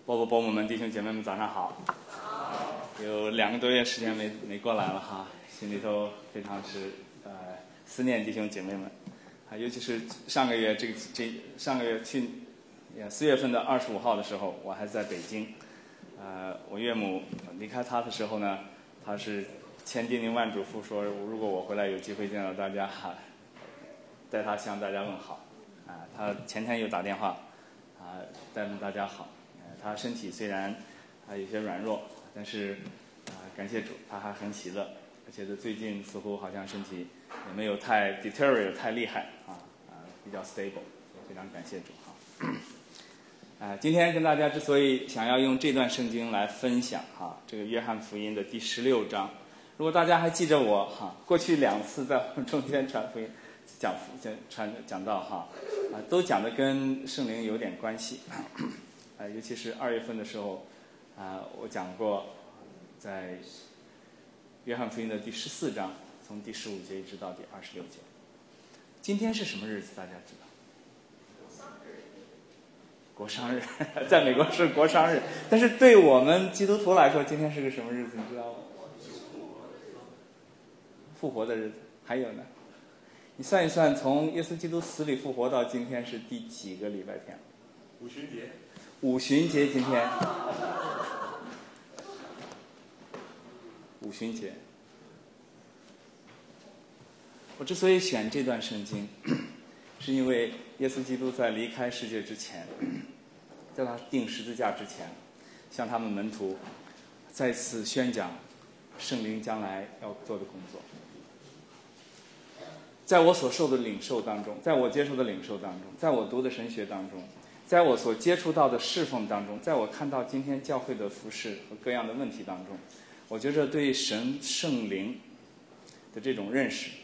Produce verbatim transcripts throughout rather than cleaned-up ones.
伯伯伯母们、弟兄姐妹们，早上好！有两个多月时间没没过来了哈，心里头非常是呃思念弟兄姐妹们啊，尤其是上个月这个这上个月去四月份的二十五号的时候，我还在北京，呃，我岳母离开他的时候呢，他是千叮咛万嘱咐说，如果我回来有机会见到大家哈，带他向大家问好啊。他前天又打电话啊，带问大家好。他身体虽然啊有些软弱，但是啊感谢主，他还很喜乐，而且他最近似乎好像身体也没有太 deteriorate 太厉害啊啊比较 stable， 非常感谢主哈。啊，今天跟大家之所以想要用这段圣经来分享哈，这个约翰福音的第十六章，如果大家还记着我哈，过去两次在我们中间传福音讲讲传讲到哈啊，都讲的跟圣灵有点关系。呃，尤其是二月份的时候，啊、呃，我讲过，在约翰福音的第十四章，从第十五节一直到第二十六节。今天是什么日子？大家知道？国殇日，在美国是国殇日，但是对我们基督徒来说，今天是个什么日子？你知道吗？复活的日子。还有呢？你算一算，从耶稣基督死里复活到今天是第几个礼拜天？ 五旬节。 五旬节今天，五旬节。我之所以选这段圣经，是因为耶稣基督在离开世界之前，在他钉十字架之前，向他们门徒再次宣讲圣灵将来要做的工作。在我所受的领受当中，在我接受的领受当中，在我读的神学当中，在我所接触到的侍奉当中，在我看到今天教会的服事和各样的问题当中，我觉着对神圣灵的这种认识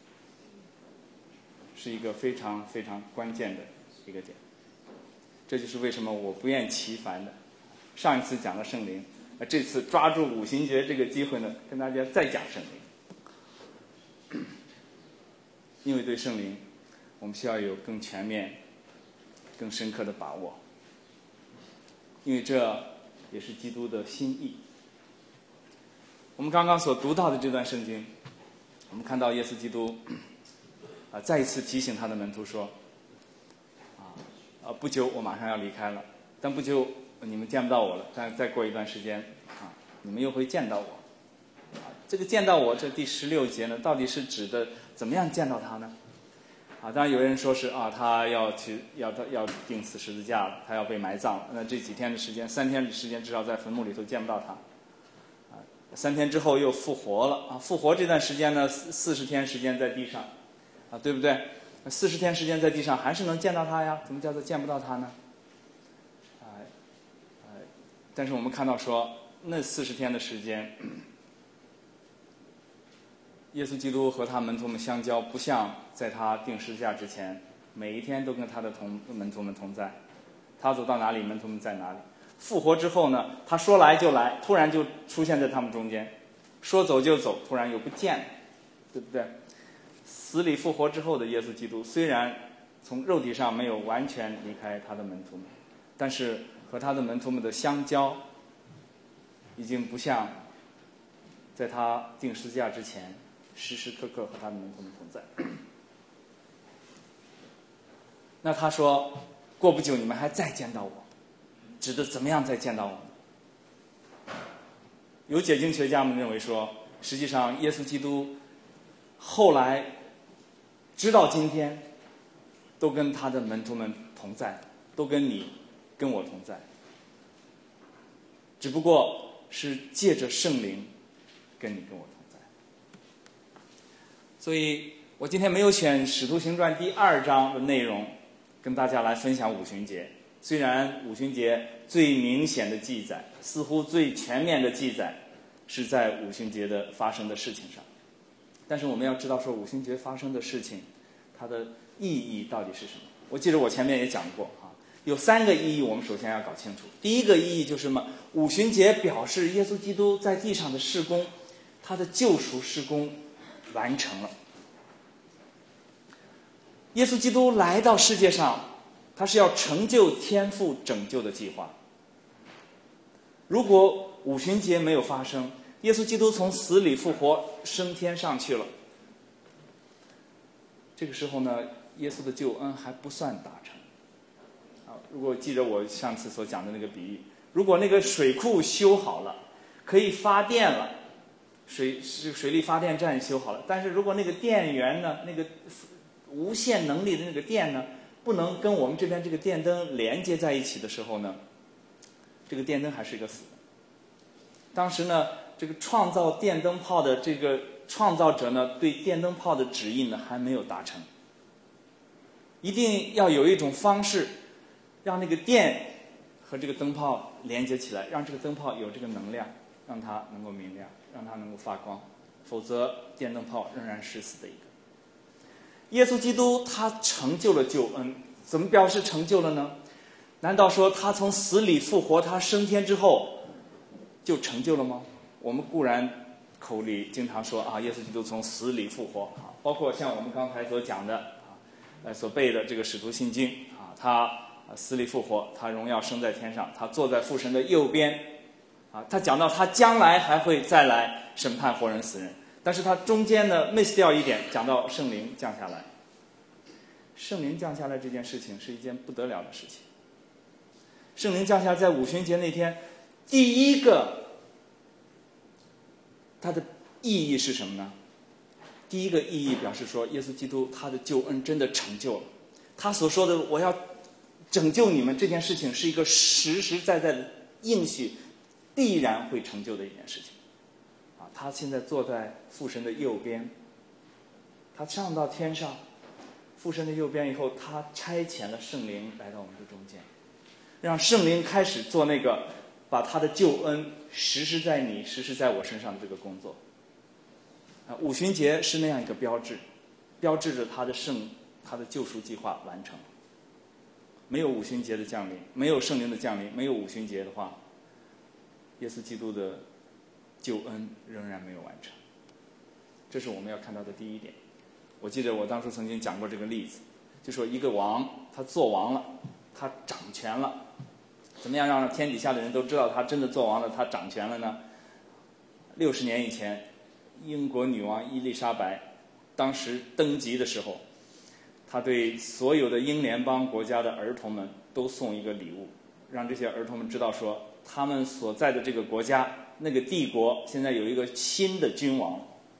是一个非常非常关键的一个点。这就是为什么我不厌其烦的上一次讲了圣灵，这次抓住五旬节这个机会呢，跟大家再讲圣灵。因为对圣灵我们需要有更全面更深刻的把握，因为这也是基督的心意。我们刚刚所读到的这段圣经，我们看到耶稣基督啊再一次提醒他的门徒说啊啊不久我马上要离开了，但不久你们见不到我了，但再过一段时间啊你们又会见到我。啊这个见到我这第十六节呢，到底是指的怎么样见到他呢？啊，当然有人说是啊，他要去要他要钉死十字架了，他要被埋葬了。那这几天的时间，三天的时间，至少在坟墓里头见不到他。啊，三天之后又复活了啊！复活这段时间呢，四十天时间在地上，啊，对不对？四十天时间在地上，还是能见到他呀？怎么叫做见不到他呢？啊，啊，但是我们看到说，那四十天的时间。耶稣基督和他门徒们相交，不像在他钉十字架之前，每一天都跟他的同门徒们同在。他走到哪里，门徒们在哪里。复活之后呢，他说来就来，突然就出现在他们中间；说走就走，突然又不见了，对不对？死里复活之后的耶稣基督，虽然从肉体上没有完全离开他的门徒们，但是和他的门徒们的相交，已经不像在他钉十字架之前。时时刻刻和他的门徒们同在。那他说过不久你们还再见到我，指的怎么样再见到我呢？有解经学家们认为说，实际上耶稣基督后来直到今天都跟他的门徒们同在，都跟你跟我同在，只不过是借着圣灵跟你跟我同在。所以我今天没有选《使徒行传》第二章的内容跟大家来分享五旬节。虽然五旬节最明显的记载，似乎最全面的记载是在五旬节的发生的事情上，但是我们要知道说五旬节发生的事情它的意义到底是什么。我记得我前面也讲过啊，有三个意义我们首先要搞清楚。第一个意义就是什么？五旬节表示耶稣基督在地上的事工，他的救赎事工完成了。耶稣基督来到世界上，他是要成就天父拯救的计划。 如果五旬节没有发生，耶稣基督从死里复活，升天上去了，这个时候呢，耶稣的救恩还不算达成。啊，如果记着我上次所讲的那个比喻，如果那个水库修好了，可以发电了，水水力发电站修好了，但是如果那个电源呢，那个无限能力的那个电呢，不能跟我们这边这个电灯连接在一起的时候呢，这个电灯还是一个死的。当时呢，这个创造电灯泡的这个创造者呢，对电灯泡的旨意呢还没有达成。一定要有一种方式，让那个电和这个灯泡连接起来，让这个灯泡有这个能量，让它能够明亮，让它能够发光，否则电灯泡仍然是死的一个。耶稣基督他成就了救恩，怎么表示成就了呢？难道说他从死里复活，他升天之后就成就了吗？我们固然口里经常说啊，耶稣基督从死里复活啊，包括像我们刚才所讲的啊，呃所背的这个使徒信经啊，他死里复活，他荣耀升在天上，他坐在父神的右边啊，他讲到他将来还会再来审判活人死人，但是他中间呢 miss 掉一点，讲到圣灵降下来。圣灵降下来这件事情是一件不得了的事情。圣灵降下在五旬节那天，第一个它的意义是什么呢？第一个意义表示说，耶稣基督他的救恩真的成就了。他所说的我要拯救你们这件事情是一个实实在在的应许，必然会成就的一件事情。啊，他现在坐在父神的右边，他上到天上，父神的右边以后，他差遣了圣灵来到我们的中间，让圣灵开始做那个把他的救恩实施在你、实施在我身上的这个工作。啊，五旬节是那样一个标志，标志着他的圣、他的救赎计划完成。没有五旬节的降临，没有圣灵的降临，没有五旬节的话，耶稣基督的救恩仍然没有完成。这是我们要看到的第一点。我记得我当初曾经讲过这个例子，就说一个王他做王了，他掌权了，怎么样让天底下的人都知道他真的做王了，他掌权了呢？六十年以前，英国女王伊丽莎白当时登基的时候，他对所有的英联邦国家的儿童们都送一个礼物，让这些儿童们知道说，他们所在的这个国家那个帝国现在有一个新的君王。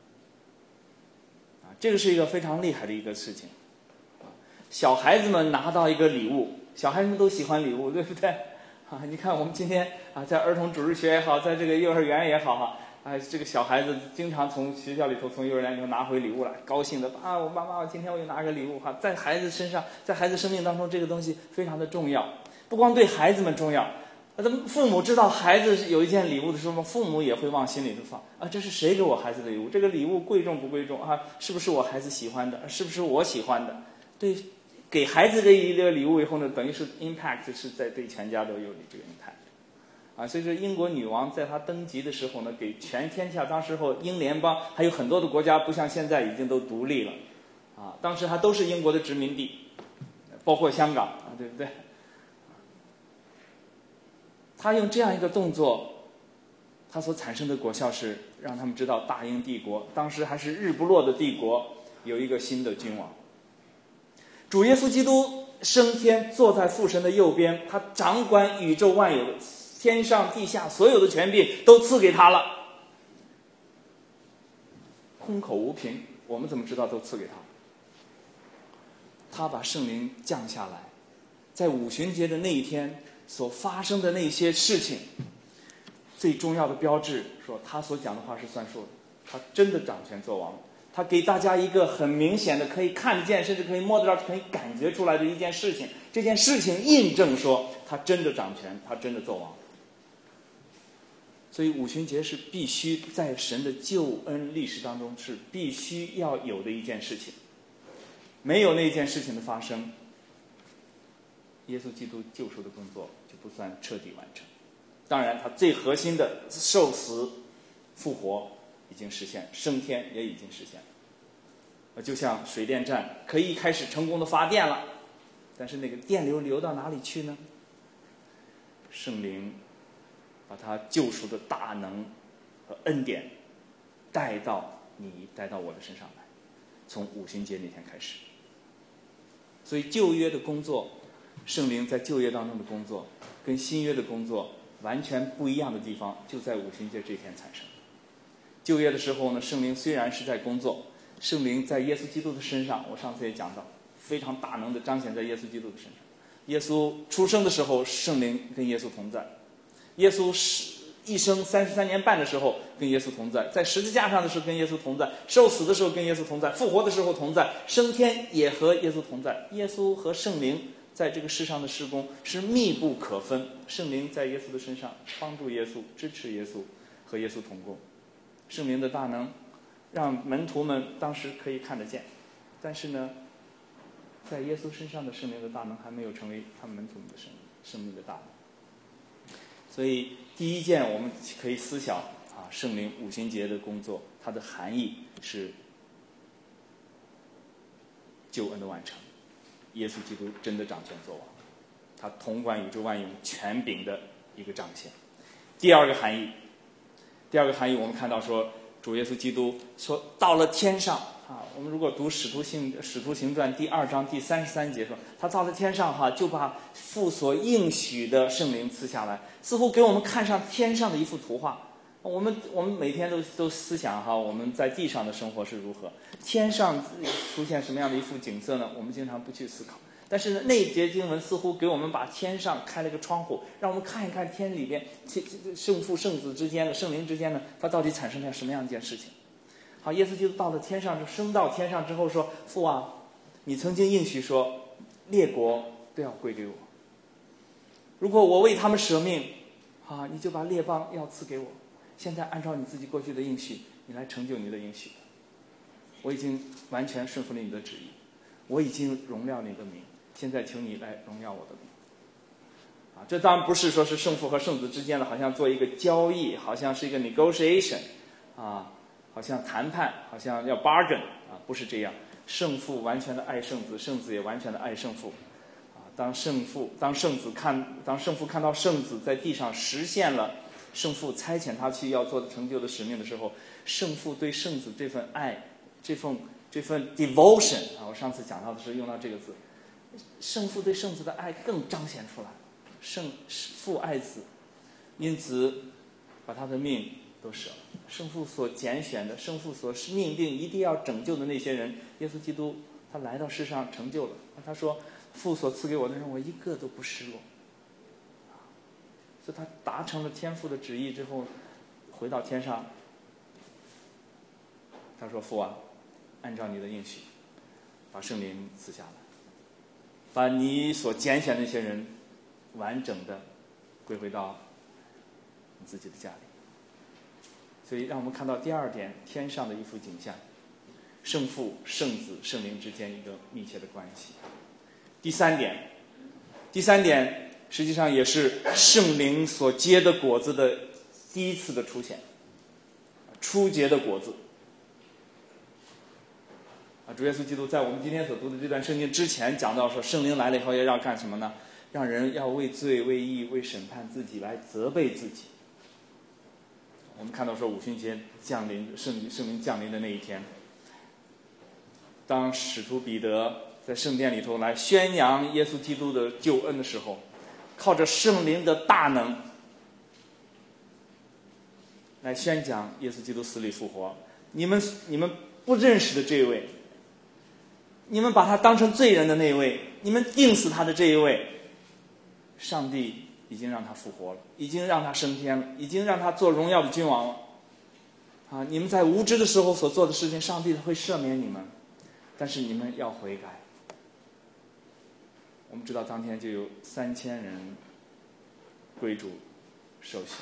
啊，这个是一个非常厉害的一个事情。小孩子们拿到一个礼物，小孩子们都喜欢礼物，对不对？啊，你看我们今天啊，在儿童主日学也好，在这个幼儿园也好哈，啊，这个小孩子经常从学校里头、从幼儿园里头拿回礼物来，高兴的啊，我妈妈，我今天我又拿个礼物哈，在孩子身上，在孩子生命当中，这个东西非常的重要，不光对孩子们重要，那父母知道孩子有一件礼物的时候，父母也会往心里头放啊，这是谁给我孩子的礼物？这个礼物贵重不贵重啊？是不是我孩子喜欢的？是不是我喜欢的？对。给孩子这一个礼物以后呢，等于是 impact 是在对全家都有这个 impact 啊，所以说英国女王在她登基的时候呢，给全天下当时候英联邦还有很多的国家，不像现在已经都独立了啊，当时还都是英国的殖民地，包括香港啊，对不对？他用这样一个动作，他所产生的果效是让他们知道大英帝国当时还是日不落的帝国有一个新的君王。主耶稣基督升天，坐在父神的右边，他掌管宇宙万有的天上地下所有的权柄都赐给他了。空口无凭，我们怎么知道都赐给他？他把圣灵降下来，在五旬节的那一天所发生的那些事情，最重要的标志说他所讲的话是算数的，他真的掌权做王了。他给大家一个很明显的可以看见甚至可以摸得到可以感觉出来的一件事情，这件事情印证说他真的掌权，他真的做王。所以五旬节是必须在神的救恩历史当中是必须要有的一件事情，没有那件事情的发生，耶稣基督救赎的工作就不算彻底完成。当然他最核心的受死复活已经实现，升天也已经实现了。就像水电站可以开始成功的发电了，但是那个电流流到哪里去呢？圣灵把他救赎的大能和恩典带到你带到我的身上来，从五旬节那天开始。所以旧约的工作，圣灵在旧约当中的工作跟新约的工作完全不一样的地方就在五旬节这天产生。旧约的时候呢，圣灵虽然是在工作，圣灵在耶稣基督的身上，我上次也讲到，非常大能的彰显在耶稣基督的身上。耶稣出生的时候，圣灵跟耶稣同在；耶稣一生三十三年半的时候跟耶稣同在，在十字架上的时候跟耶稣同在，受死的时候跟耶稣同在，复活的时候同在，升天也和耶稣同在。耶稣和圣灵在这个世上的事工是密不可分，圣灵在耶稣的身上帮助耶稣，支持耶稣，和耶稣同工。圣灵的大能让门徒们当时可以看得见，但是呢，在耶稣身上的圣灵的大能还没有成为他们门徒们的生命生命的大能。所以第一件我们可以思想啊，圣灵五旬节的工作，它的含义是救恩的完成，耶稣基督真的掌权作王，他统管宇宙万有权柄的一个彰显。第二个含义，第二个含义我们看到说，主耶稣基督说到了天上啊，我们如果读使徒行使徒行传第二章第三十三节说，他到了天上哈，就把父所应许的圣灵赐下来，似乎给我们看上天上的一幅图画。我们我们每天都都思想哈，我们在地上的生活是如何，天上出现什么样的一幅景色呢？我们经常不去思考。但是呢，那一节经文似乎给我们把天上开了个窗户，让我们看一看天里边圣父圣子之间的圣灵之间呢，它到底产生了什么样一件事情。好，耶稣基督到了天上，就升到天上之后说，父啊，你曾经应许说列国都要归给我，如果我为他们舍命啊，你就把列邦要赐给我。现在按照你自己过去的应许，你来成就你的应许。我已经完全顺服了你的旨意，我已经荣耀你的名，现在求你来荣耀我的名。啊，这当然不是说是圣父和圣子之间的好像做一个交易，好像是一个 negotiation 啊，好像谈判，好像要 bargain 啊，不是这样。圣父完全的爱圣子，圣子也完全的爱圣父。啊，当圣父当圣子看当圣父看到圣子在地上实现了圣父差遣他去要做的成就的使命的时候，圣父对圣子这份爱，这份这份 devotion 啊，我上次讲到的是用到这个字，圣父对圣子的爱更彰显出来，圣父爱子，因此把他的命都舍了。圣父所拣选的，圣父所命定一定要拯救的那些人，耶稣基督他来到世上成就了。他说，父所赐给我的人，我一个都不失落。所以他达成了天父的旨意之后，回到天上，他说，父啊，按照你的应许把圣灵赐下来，把你所拣选的那些人完整的归回到你自己的家里。所以让我们看到第二点，天上的一幅景象，圣父圣子圣灵之间一个密切的关系。第三点第三点实际上也是圣灵所结的果子的第一次的出现，初结的果子。啊，主耶稣基督在我们今天所读的这段圣经之前讲到说，圣灵来了以后要要干什么呢？让人要为罪、为义、为审判自己来责备自己。我们看到说五旬节降临，圣圣灵降临的那一天，当使徒彼得在圣殿里头来宣扬耶稣基督的救恩的时候，靠着圣灵的大能来宣讲耶稣基督死里复活。你们你们不认识的这一位，你们把他当成罪人的那一位，你们定死他的这一位，上帝已经让他复活了，已经让他升天了，已经让他做荣耀的君王了。啊，你们在无知的时候所做的事情，上帝会赦免你们，但是你们要悔改。我们知道当天就有三千人归主受洗，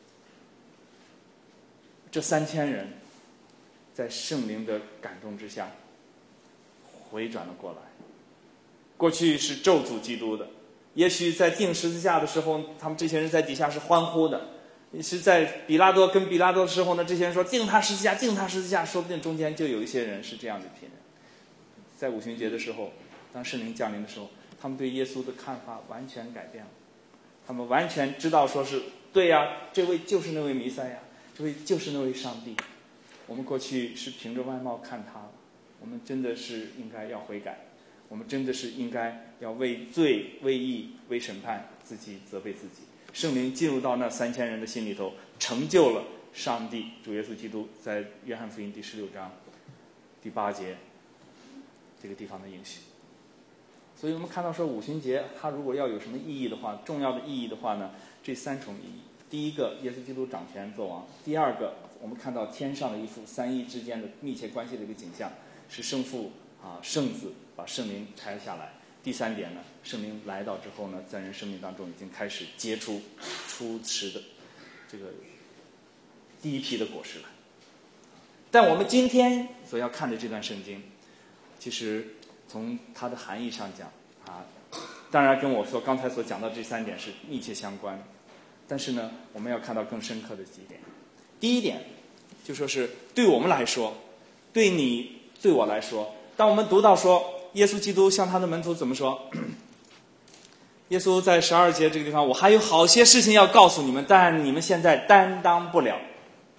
这三千人在圣灵的感动之下回转了过来。过去是咒诅基督的，也许在钉十字架的时候，他们这些人在底下是欢呼的，也是在比拉多跟比拉多的时候呢，这些人说钉他十字架，钉他十字架，说不定中间就有一些人是这样的一批人。在五旬节的时候，当圣灵降临的时候，他们对耶稣的看法完全改变了， 他们完全知道说是对呀、啊，这位就是那位弥赛亚，这位就是那位上帝。我们过去是凭着外貌看他了，我们真的是应该要悔改，我们真的是应该要为罪、为义、为审判自己责备自己。圣灵进入到那三千人的心里头，成就了上帝主耶稣基督在约翰福音第十六章第八节这个地方的应许。所以我们看到说五旬节它如果要有什么意义的话，重要的意义的话呢，这三重意义。第一个，耶稣基督掌权作王；第二个，我们看到天上的一幅三一之间的密切关系的一个景象，是圣父啊圣子把圣灵拆下来。第三点呢，圣灵来到之后呢，在人生命当中已经开始结出初始的这个第一批的果实来。但我们今天所要看的这段圣经，其实从它的含义上讲啊，当然跟我所刚才所讲到这三点是密切相关，但是呢，我们要看到更深刻的几点。第一点，就说是对我们来说，对你对我来说，当我们读到说耶稣基督向他的门徒怎么说？耶稣在十二节这个地方，我还有好些事情要告诉你们，但你们现在担当不了。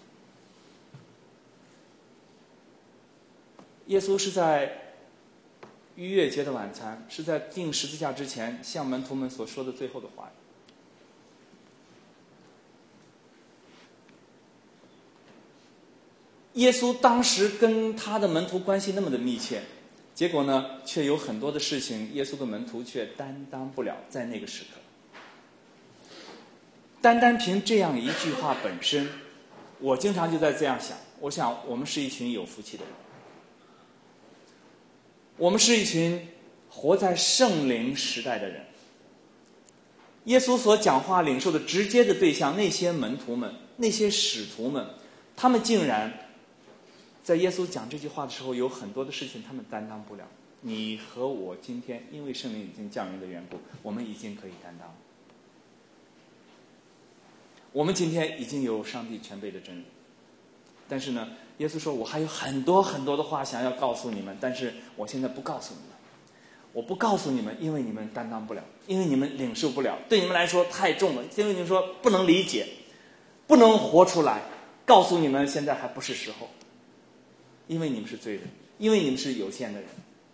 耶稣是在逾越节的晚餐，是在钉十字架之前向门徒们所说的最后的话语。耶稣当时跟他的门徒关系那么的密切，结果呢，却有很多的事情，耶稣的门徒却担当不了，在那个时刻。单单凭这样一句话本身，我经常就在这样想，我想我们是一群有福气的人，我们是一群活在圣灵时代的人。耶稣所讲话领受的直接的对象，那些门徒们，那些使徒们，他们竟然在耶稣讲这句话的时候，有很多的事情他们担当不了。你和我今天因为圣灵已经降临的缘故，我们已经可以担当。我们今天已经有上帝全备的真理，但是呢，耶稣说我还有很多很多的话想要告诉你们，但是我现在不告诉你们。我不告诉你们，因为你们担当不了，因为你们领受不了，对你们来说太重了，因为你们说不能理解，不能活出来。告诉你们，现在还不是时候，因为你们是罪人，因为你们是有限的人。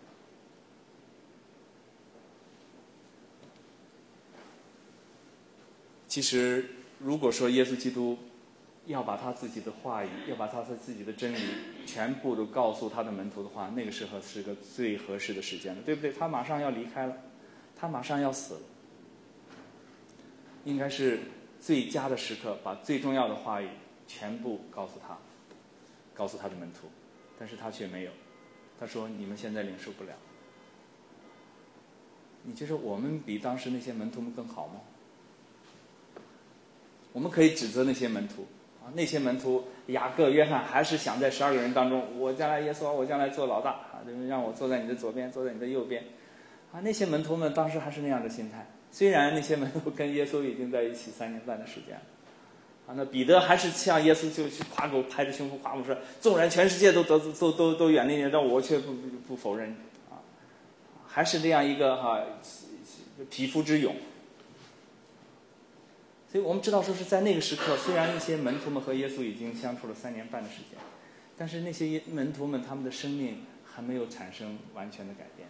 其实，如果说耶稣基督要把他自己的话语，要把他自己的真理全部都告诉他的门徒的话，那个时候是个最合适的时间了，对不对？他马上要离开了，他马上要死了，应该是最佳的时刻，把最重要的话语全部告诉他，告诉他的门徒。但是他却没有，他说你们现在领受不了。你觉得我们比当时那些门徒们更好吗？我们可以指责那些门徒啊，那些门徒雅各、约翰还是想在十二个人当中，我将来耶稣，我将来做老大啊，让我坐在你的左边，坐在你的右边啊。那些门徒们当时还是那样的心态，虽然那些门徒跟耶稣已经在一起三年半的时间了啊，那彼得还是向耶稣就去夸口，拍着胸脯夸口说，纵然全世界都得都都都远离你，但我却不不不否认啊，还是这样一个哈、啊、匹夫之勇。所以我们知道说是在那个时刻，虽然那些门徒们和耶稣已经相处了三年半的时间，但是那些门徒们他们的生命还没有产生完全的改变，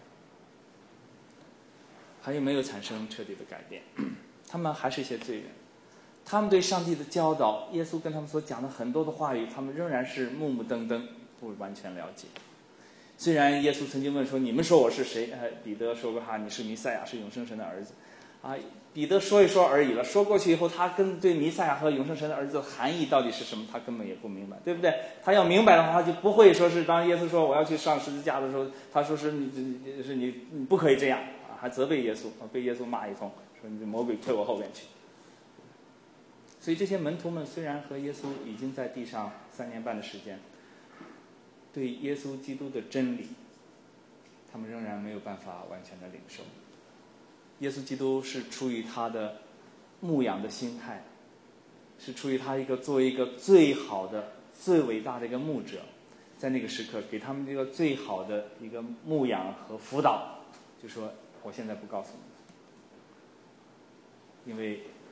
还有没有产生彻底的改变，他们还是一些罪人。他们对上帝的教导，耶稣跟他们所讲的很多的话语，他们仍然是目目瞪瞪，不完全了解。虽然耶稣曾经问说，你们说我是谁？彼得说过哈，你是弥赛亚，是永生神的儿子啊。彼得说一说而已了，说过去以后，他跟对弥赛亚和永生神的儿子的含义到底是什么，他根本也不明白，对不对？他要明白的话，他就不会说是当耶稣说我要去上十字架的时候，他说是你是你你不可以这样啊，还责备耶稣，被耶稣骂一通，说你魔鬼退我后边去。所以这些门徒们虽然和耶稣已经在地上三年半的时间，对耶稣基督的真理，他们仍然没有办法完全的领受。耶稣基督是出于他的牧养的心态，是出于他一个作为一个最好的最伟大的一个牧者，在那个时刻给他们这个最好的一个牧养和辅导，就说我现在不告诉你们，因为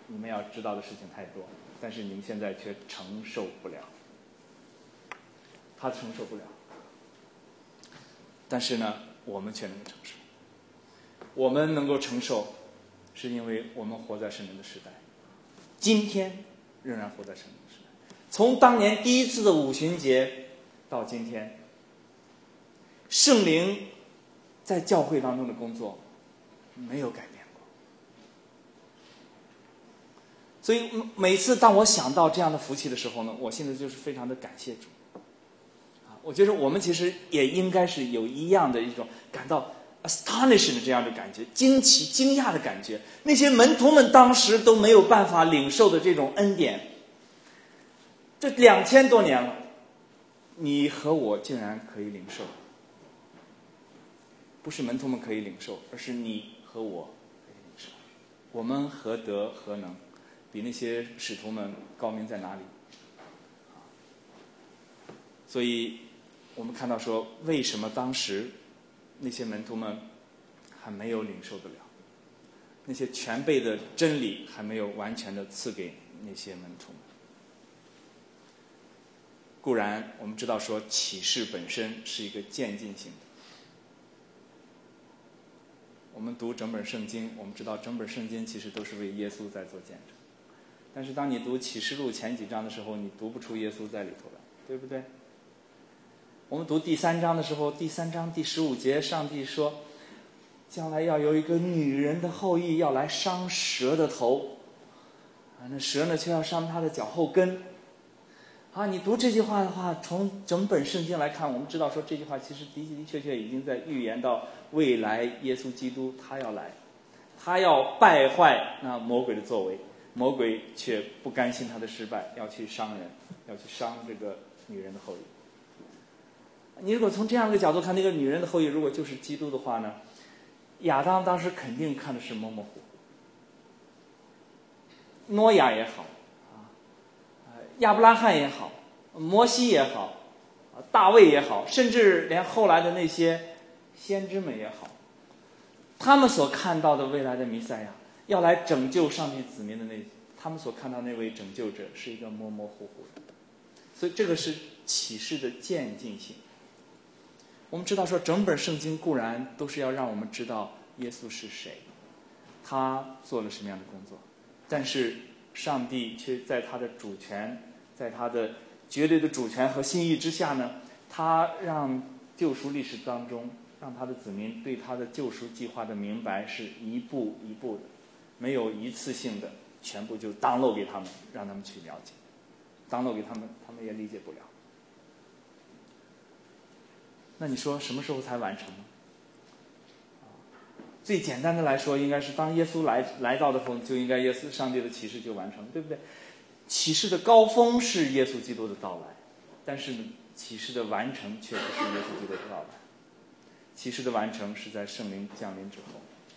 你们要知道的事情太多，但是你们现在却承受不了。他承受不了，但是呢，我们却能够承受。我们能够承受，是因为我们活在圣灵的时代，今天仍然活在圣灵的时代。从当年第一次的五旬节到今天，圣灵在教会当中的工作没有改变过。所以每次当我想到这样的福气的时候呢，我现在就是非常的感谢主。我觉得我们其实也应该是有一样的一种感到 astonishing 的这样的感觉，惊奇惊讶的感觉。那些门徒们当时都没有办法领受的这种恩典，这两千多年了，你和我竟然可以领受。不是门徒们可以领受，而是你和我可以领受。我们何德何能，比那些使徒们高明在哪里？所以我们看到说，为什么当时那些门徒们还没有领受得了，那些全备的真理还没有完全的赐给那些门徒们。固然我们知道说，启示本身是一个渐进性的。我们读整本圣经，我们知道整本圣经其实都是为耶稣在做见证。但是当你读启示录前几章的时候，你读不出耶稣在里头来，对不对？我们读第三章的时候，第三章第十五节，上帝说将来要有一个女人的后裔要来伤蛇的头，啊，那蛇呢却要伤他的脚后跟。啊，你读这句话的话，从整本圣经来看，我们知道说这句话其实的的确确已经在预言到未来耶稣基督他要来，他要败坏那魔鬼的作为，魔鬼却不甘心他的失败，要去伤人，要去伤这个女人的后裔。你如果从这样的角度看，那个女人的后裔如果就是基督的话呢，亚当当时肯定看的是模模糊糊。挪亚也好，亚伯拉罕也好，摩西也好，大卫也好，甚至连后来的那些先知们也好，他们所看到的未来的弥赛亚要来拯救上帝子民的那，他们所看到那位拯救者是一个模模糊糊的。所以这个是启示的渐进性。我们知道说，整本圣经固然都是要让我们知道耶稣是谁，他做了什么样的工作，但是上帝却在他的主权，在他的绝对的主权和心意之下呢，他让救赎历史当中，让他的子民对他的救赎计划的明白是一步一步的，没有一次性的全部就当漏给他们，让他们去了解，当漏给他们，他们也理解不了。那你说什么时候才完成呢？最简单的来说，应该是当耶稣来来到的时候，就应该耶稣上帝的启示就完成，对不对？启示的高峰是耶稣基督的到来，但是启示的完成却不是耶稣基督的到来。启示的完成是在圣灵降临之后。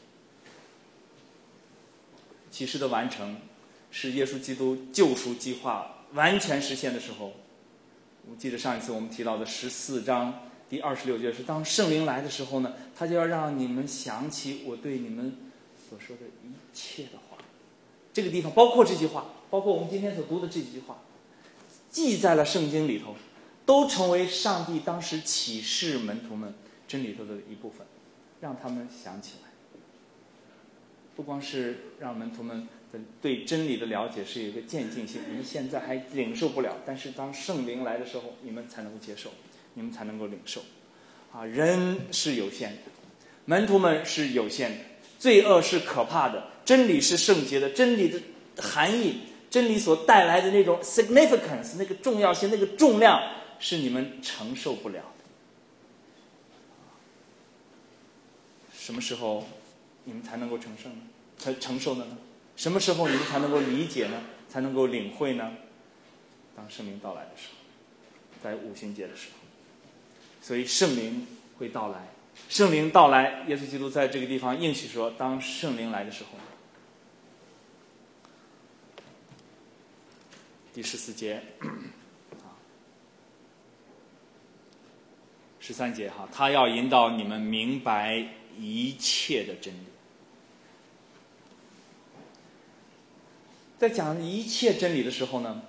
启示的完成是耶稣基督救赎计划完全实现的时候。我记得上一次我们提到的十四章第二十六节是，当圣灵来的时候呢，他就要让你们想起我对你们所说的一切的话。这个地方包括这句话，包括我们今天所读的这几句话，记在了圣经里头，都成为上帝当时启示门徒们真理头的一部分，让他们想起来。不光是让门徒们的对真理的了解是有一个渐进性，你们现在还领受不了，但是当圣灵来的时候，你们才能够接受，你们才能够领受。啊，人是有限的，门徒们是有限的，罪恶是可怕的，真理是圣洁的，真理的含义，真理所带来的那种 significance， 那个重要性，那个重量是你们承受不了的。什么时候你们才能够承受呢？才承受呢？什么时候你们才能够理解呢？才能够领会呢？当圣灵到来的时候，在五旬节的时候。所以圣灵会到来，圣灵到来，耶稣基督在这个地方应许说，当圣灵来的时候，第十四节，十三节哈，他要引导你们明白一切的真理。 在讲一切真理的时候呢，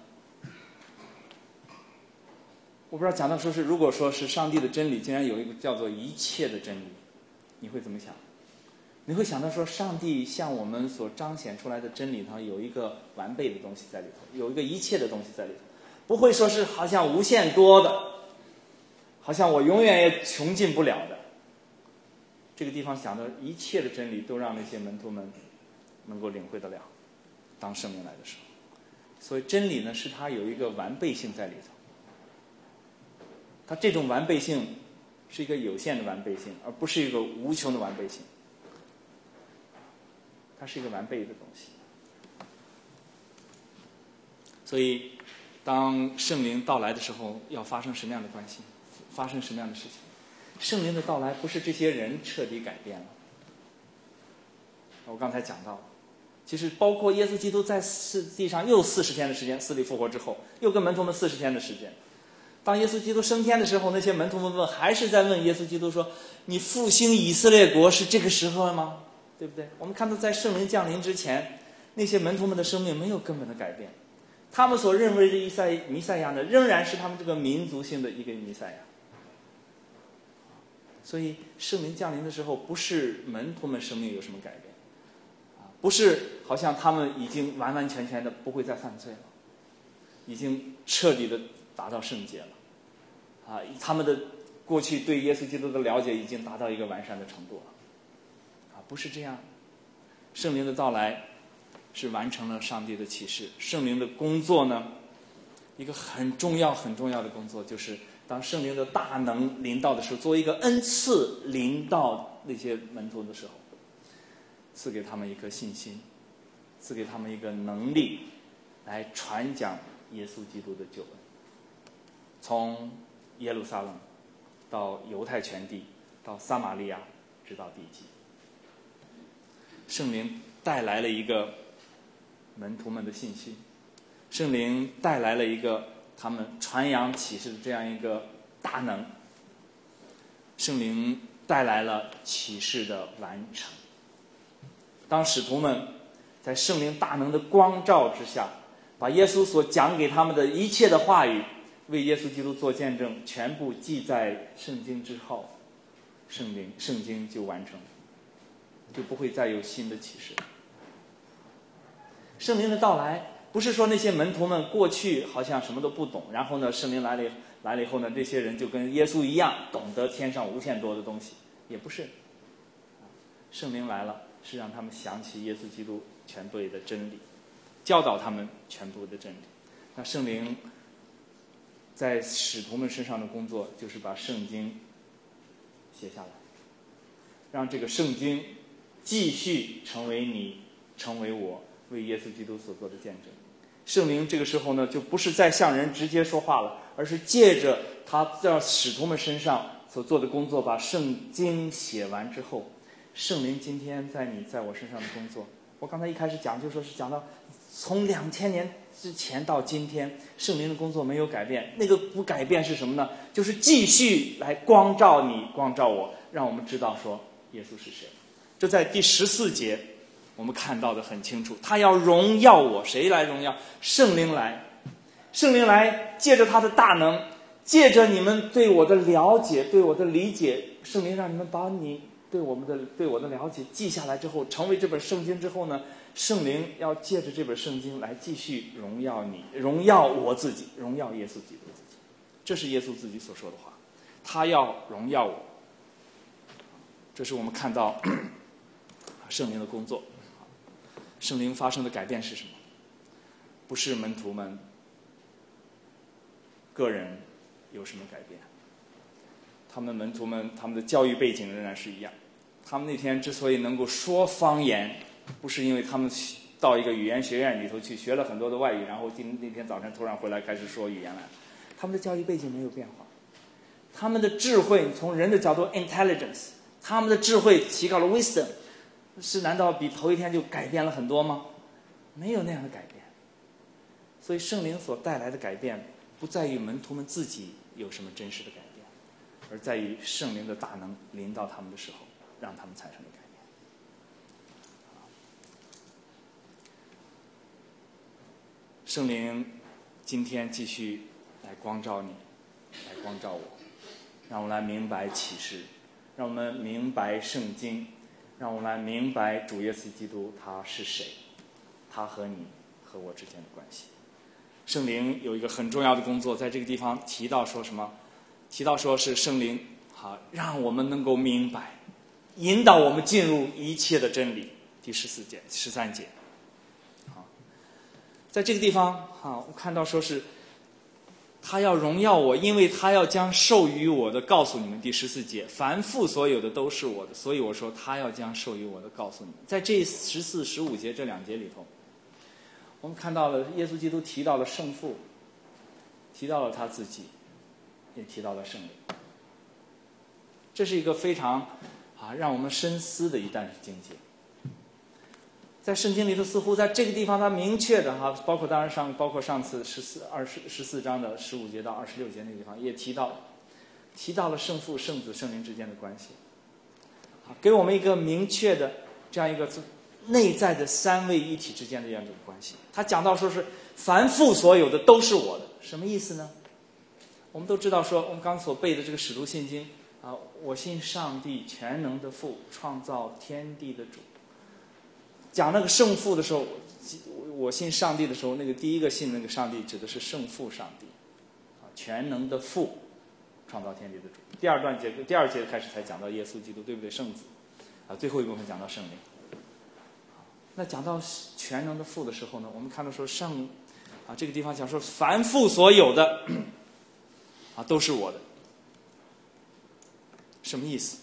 我不知道讲到说是，如果说是上帝的真理竟然有一个叫做一切的真理，你会怎么想？你会想到说，上帝向我们所彰显出来的真理上有一个完备的东西在里头，有一个一切的东西在里头，不会说是好像无限多的，好像我永远也穷尽不了的。这个地方想的一切的真理都让那些门徒们能够领会得了，当圣灵来的时候。所以真理呢，是它有一个完备性在里头，它这种完备性是一个有限的完备性，而不是一个无穷的完备性，它是一个完备的东西。所以当圣灵到来的时候，要发生什么样的关系，发生什么样的事情？圣灵的到来不是这些人彻底改变了，我刚才讲到，其实包括耶稣基督在地上又四十天的时间，死里复活之后，又跟门徒们四十天的时间。当耶稣基督升天的时候，那些门徒们问，还是在问耶稣基督说：“你复兴以色列国是这个时候吗？”对不对？我们看到在圣灵降临之前，那些门徒们的生命没有根本的改变，他们所认为的弥赛弥赛亚呢，仍然是他们这个民族性的一个弥赛亚。所以圣灵降临的时候，不是门徒们生命有什么改变，不是好像他们已经完完全全的不会再犯罪了，已经彻底的达到圣洁了，啊，他们的过去对耶稣基督的了解已经达到一个完善的程度了，啊，不是这样。圣灵的到来是完成了上帝的启示。圣灵的工作呢，一个很重要很重要的工作，就是当圣灵的大能临到的时候，作为一个恩赐临到那些门徒的时候，赐给他们一颗信心，赐给他们一个能力，来传讲耶稣基督的救恩。从耶路撒冷到犹太全地，到撒玛利亚，直到地极，圣灵带来了一个门徒们的信心，圣灵带来了一个他们传扬启示的这样一个大能，圣灵带来了启示的完成。当使徒们在圣灵大能的光照之下，把耶稣所讲给他们的一切的话语，为耶稣基督做见证，全部记在圣经之后，圣灵圣经就完成，就不会再有新的启示。圣灵的到来不是说那些门徒们过去好像什么都不懂，然后呢圣灵来了来了以后呢，这些人就跟耶稣一样懂得天上无限多的东西，也不是。圣灵来了是让他们想起耶稣基督全部的真理，教导他们全部的真理。那圣灵在使徒们身上的工作，就是把圣经写下来，让这个圣经继续成为你，成为我为耶稣基督所做的见证。圣灵这个时候呢，就不是在向人直接说话了，而是借着他在使徒们身上所做的工作，把圣经写完之后，圣灵今天在你在我身上的工作，我刚才一开始讲就说是讲到从两千年之前到今天，圣灵的工作没有改变。那个不改变是什么呢？就是继续来光照你，光照我，让我们知道说耶稣是谁。这在第十四节我们看到的很清楚，他要荣耀我，谁来荣耀？圣灵来，圣灵来，借着他的大能，借着你们对我的了解，对我的理解，圣灵让你们把你对我们的对我的了解记下来之后，成为这本圣经之后呢，圣灵要借着这本圣经来继续荣耀你，荣耀我自己，荣耀耶稣基督自己。这是耶稣自己所说的话，他要荣耀我。这是我们看到圣灵的工作。圣灵发生的改变是什么？不是门徒们个人有什么改变，他们门徒们他们的教育背景仍然是一样。他们那天之所以能够说方言，不是因为他们到一个语言学院里头去学了很多的外语，然后今那天早晨突然回来开始说语言来了。他们的教育背景没有变化，他们的智慧从人的角度 intelligence， 他们的智慧提高了 wisdom， 是难道比头一天就改变了很多吗？没有那样的改变。所以圣灵所带来的改变不在于门徒们自己有什么真实的改变，而在于圣灵的大能临到他们的时候，让他们产生了改变。 圣灵今天继续来光照你，来光照我，让我们来明白启示，让我们明白圣经，让我们来明白主耶稣基督他是谁，他和你和我之间的关系。圣灵有一个很重要的工作，在这个地方提到说什么？提到说是圣灵好，让我们能够明白，引导我们进入一切的真理。第十四节、十三节，好，在这个地方哈，我看到说是他要荣耀我，因为他要将授予我的告诉你们。第十四节，凡父所有的都是我的，所以我说他要将授予我的告诉你们。在这十四、十五节这两节里头，我们看到了耶稣基督提到了圣父，提到了他自己，也提到了圣灵。这是一个非常啊让我们深思的一段经节。在圣经里头，似乎在这个地方，他明确的哈，包括当然上，包括上次十四、二十、十四章的十五节到二十六节那个地方，也提到，提到了圣父、圣子、圣灵之间的关系，啊，给我们一个明确的这样一个内在的三位一体之间的这样一种关系。他讲到说是凡父所有的都是我的，什么意思呢？我们都知道说，我们刚所背的这个使徒信经啊，我信上帝全能的父，创造天地的主。讲那个圣父的时候，我信上帝的时候，那个第一个信那个上帝指的是圣父上帝，啊，全能的父，创造天地的主。第二段节，第二节开始才讲到耶稣基督，对不对？圣子，啊，最后一部分讲到圣灵。那讲到全能的父的时候呢，我们看到说圣，啊，这个地方讲说凡父所有的，啊，都是我的，什么意思？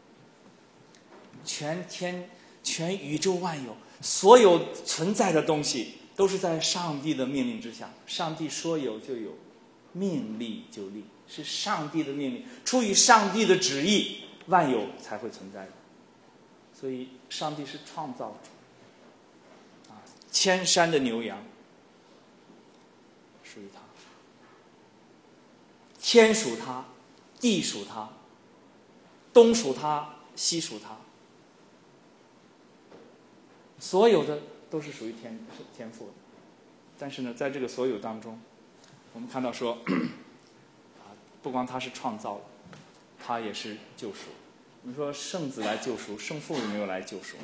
全天。全宇宙万有，所有存在的东西都是在上帝的命令之下。上帝说有就有，命立就立，是上帝的命令，出于上帝的旨意，万有才会存在的。所以，上帝是创造主。啊，千山的牛羊属于他，天属他，地属他，东属他，西属他。所有的都是属于天天父的，但是呢，在这个所有当中，我们看到说，啊，不光他是创造的，他也是救赎。你说圣子来救赎，圣父有没有来救赎？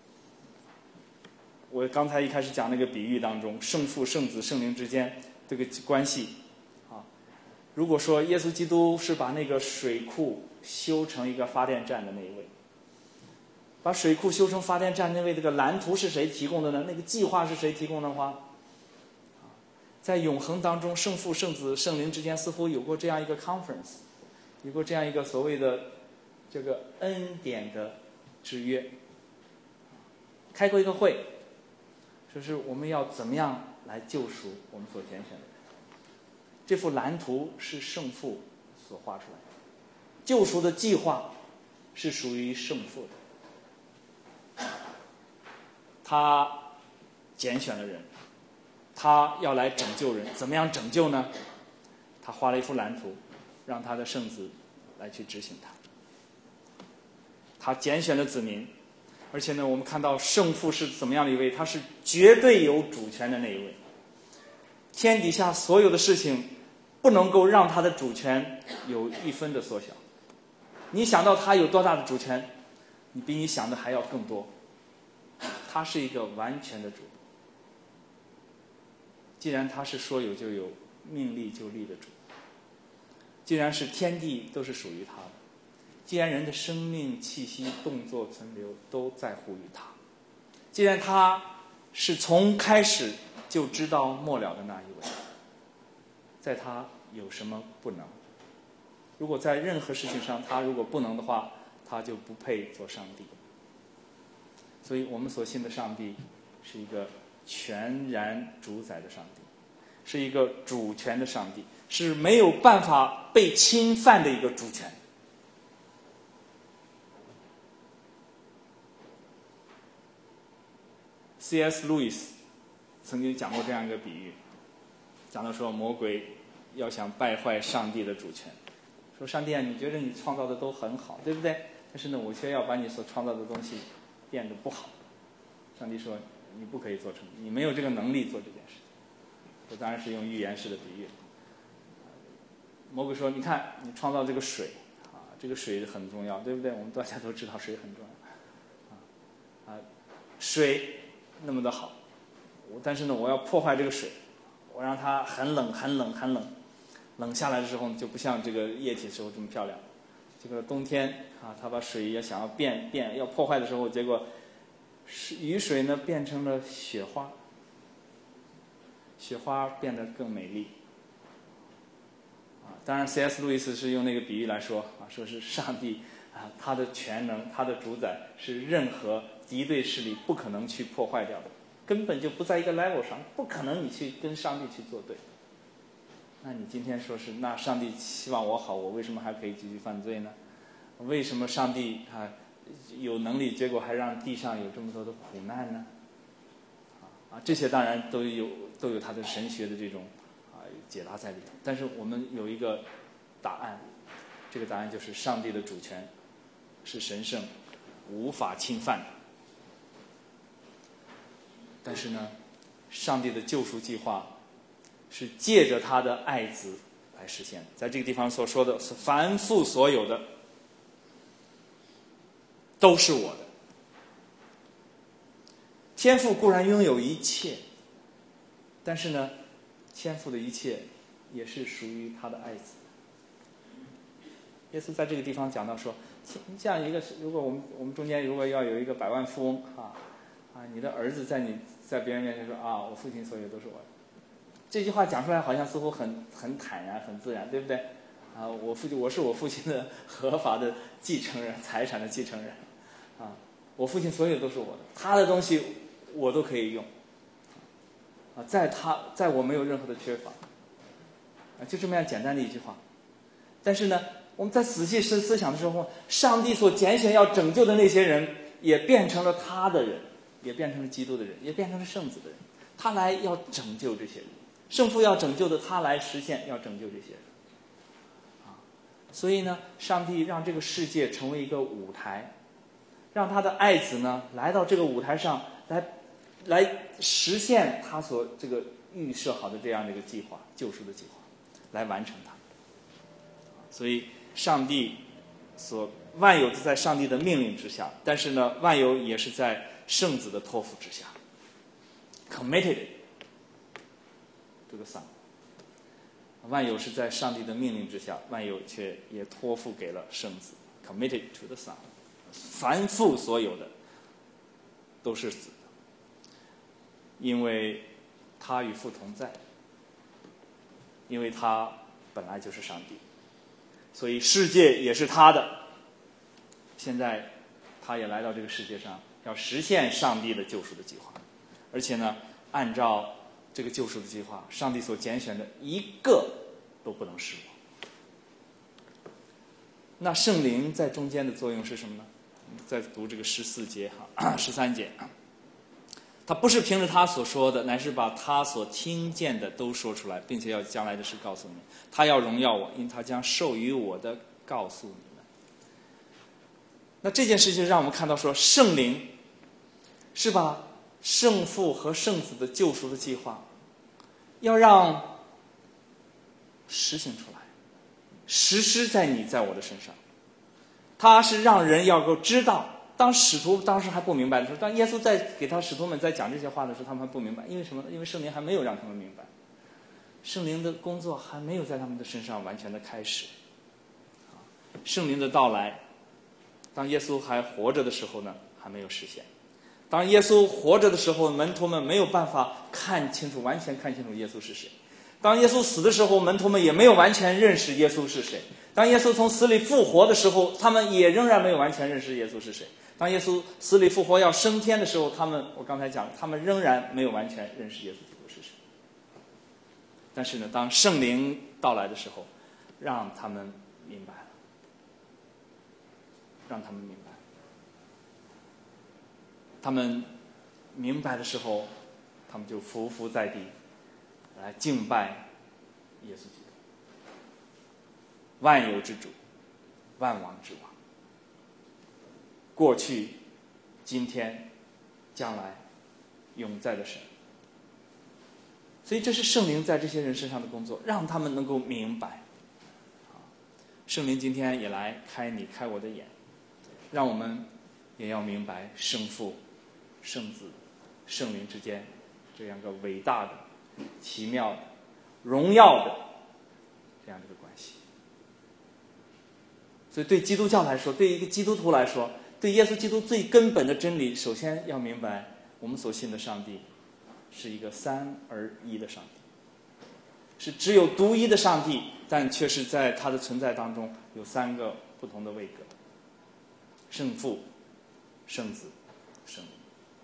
我刚才一开始讲那个比喻当中，圣父、圣子、圣灵之间这个关系，啊，如果说耶稣基督是把那个水库修成一个发电站的那一位。把水库修成发电站，那位这个蓝图是谁提供的呢？那个计划是谁提供的话，在永恒当中，圣父、圣子、圣灵之间似乎有过这样一个 conference， 有过这样一个所谓的这个恩典的之约，开过一个会，说是我们要怎么样来救赎我们所拣选的人。这幅蓝图是圣父所画出来的，救赎的计划是属于圣父的。他拣选了人，他要来拯救人，怎么样拯救呢？他画了一幅蓝图，让他的圣子来去执行它。他拣选了子民，而且呢，我们看到圣父是怎么样的一位？他是绝对有主权的那一位。天底下所有的事情，不能够让他的主权有一分的缩小。你想到他有多大的主权，你比你想的还要更多。他是一个完全的主。既然他是说有就有，命立就立的主，既然是天地都是属于他的，既然人的生命、气息、动作、存留都在乎于他，既然他是从开始就知道末了的那一位，在他有什么不能？如果在任何事情上他如果不能的话，他就不配做上帝。所以我们所信的上帝是一个全然主宰的上帝，是一个主权的上帝，是没有办法被侵犯的一个主权。C S 路易斯曾经讲过这样一个比喻，讲到说魔鬼要想败坏上帝的主权，说上帝啊，你觉得你创造的都很好，对不对？但是呢，我却要把你所创造的东西变得不好。上帝说你不可以做成，你没有这个能力做这件事情。 这当然是用寓言式的比喻。魔鬼说：“你看，你创造这个水啊，这个水很重要，对不对？我们大家都知道水很重要啊，啊，水那么的好，但是呢，我要破坏这个水，我让它很冷、很冷、很冷，冷下来的时候就不像这个液体的时候这么漂亮。这个冬天啊，它把水也想要变变要破坏的时候，结果雨水呢变成了雪花，雪花变得更美丽。”当然 C S 路易斯是用那个比喻来说啊，说是上帝啊，他的全能，他的主宰是任何敌对势力不可能去破坏掉的，根本就不在一个 level 上，不可能你去跟上帝去作对。那你今天说是，那上帝希望我好，我为什么还可以继续犯罪呢？为什么上帝啊有能力，结果还让地上有这么多的苦难呢？啊，这些当然都有都有他的神学的这种解答在里面，但是我们有一个答案，这个答案就是上帝的主权是神圣，无法侵犯的。但是呢，上帝的救赎计划是借着他的爱子来实现。在这个地方所说的是凡父所有的都是我的。天父固然拥有一切，但是呢，天父的一切也是属于他的爱子。耶稣在这个地方讲到说，这样一个，如果我们我们中间如果要有一个百万富翁啊啊，你的儿子在你在别人面前说啊，我父亲所有都是我的，这句话讲出来好像似乎很很坦然很自然，对不对？啊，我父亲我是我父亲的合法的继承人，财产的继承人啊，我父亲所有都是我的，他的东西我都可以用。啊，在他在我没有任何的缺乏，啊，就这么样简单的一句话。但是呢，我们在仔细思思想的时候，上帝所拣选要拯救的那些人，也变成了他的人，也变成了基督的人，也变成了圣子的人。他来要拯救这些人，圣父要拯救的，他来实现要拯救这些人。啊，所以呢，上帝让这个世界成为一个舞台，让他的爱子呢来到这个舞台上来。来实现他所这个预设好的这样的一个计划，救赎的计划，来完成它。所以，上帝所万有都在上帝的命令之下，但是呢，万有也是在圣子的托付之下 ，committed to the Son。万有是在上帝的命令之下，万有却也托付给了圣子 ，committed to the Son。凡父所有的都是子。因为他与父同在，因为他本来就是上帝，所以世界也是他的。现在他也来到这个世界上，要实现上帝的救赎的计划，而且呢，按照这个救赎的计划，上帝所拣选的一个都不能失落。那圣灵在中间的作用是什么呢？我们再读这个十四节哈，十三节。他不是凭着他所说的，乃是把他所听见的都说出来，并且要将来的事告诉你。他要荣耀我，因他将授予我的告诉你们。那这件事情让我们看到说，圣灵是把圣父和圣子的救赎的计划，要让实行出来，实施在你在我的身上。他是让人要够知道。当使徒当时还不明白的时候，当耶稣在给他使徒们在讲这些话的时候，他们还不明白，因为什么？因为圣灵还没有让他们明白，圣灵的工作还没有在他们的身上完全的开始。圣灵的到来，当耶稣还活着的时候呢，还没有实现。当耶稣活着的时候，门徒们没有办法看清楚，完全看清楚耶稣是谁。当耶稣死的时候，门徒们也没有完全认识耶稣是谁。当耶稣从死里复活的时候，他们也仍然没有完全认识耶稣是谁。当耶稣死里复活要升天的时候，他们我刚才讲了，他们仍然没有完全认识耶稣基督是谁。但是呢，当圣灵到来的时候，让他们明白了，让他们明白。他们明白的时候，他们就匍匐在地，来敬拜耶稣基督，万有之主，万王之王。过去、今天、将来、永在的神。 所以这是圣灵在这些人身上的工作，让他们能够明白。圣灵今天也来开你开我的眼，让我们也要明白圣父、圣子、圣灵之间这样一个伟大的、奇妙的、荣耀的这样的一个关系。所以对基督教来说，对一个基督徒来说，对耶稣基督最根本的真理，首先要明白我们所信的上帝是一个三而一的上帝，是只有独一的上帝，但却是在他的存在当中有三个不同的位格：圣父、圣子、圣灵。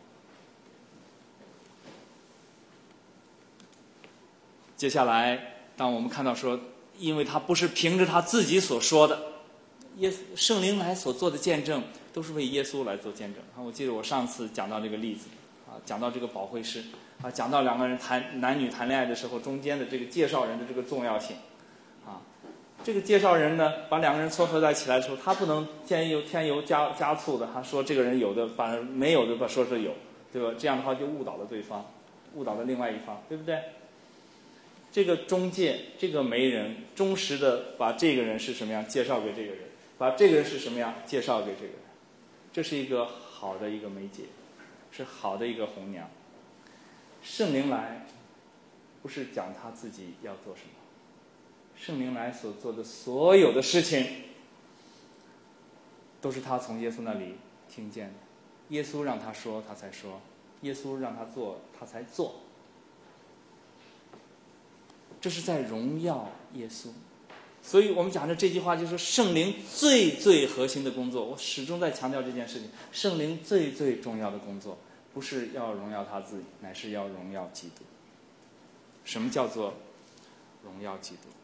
接下来当我们看到说，因为他不是凭着他自己所说的，耶稣圣灵来所做的见证都是为耶稣来做见证。我记得我上次讲到这个例子啊，讲到这个保惠师啊，讲到两个人谈男女谈恋爱的时候，中间的这个介绍人的这个重要性啊。这个介绍人呢，把两个人撮合在起来的时候，他不能添油添油加加醋的，他说这个人有的，把没有的把说是有，对吧？这样的话就误导了对方，误导了另外一方，对不对？这个中介，这个媒人，忠实的把这个人是什么样介绍给这个人，把这个人是什么样介绍给这个人，这是一个好的一个媒介，是好的一个红娘。圣灵来不是讲他自己要做什么，圣灵来所做的所有的事情都是他从耶稣那里听见的，耶稣让他说他才说，耶稣让他做他才做，这是在荣耀耶稣。所以我们讲的这句话就是圣灵最最核心的工作，我始终在强调这件事情，圣灵最最重要的工作不是要荣耀他自己，乃是要荣耀基督。什么叫做荣耀基督？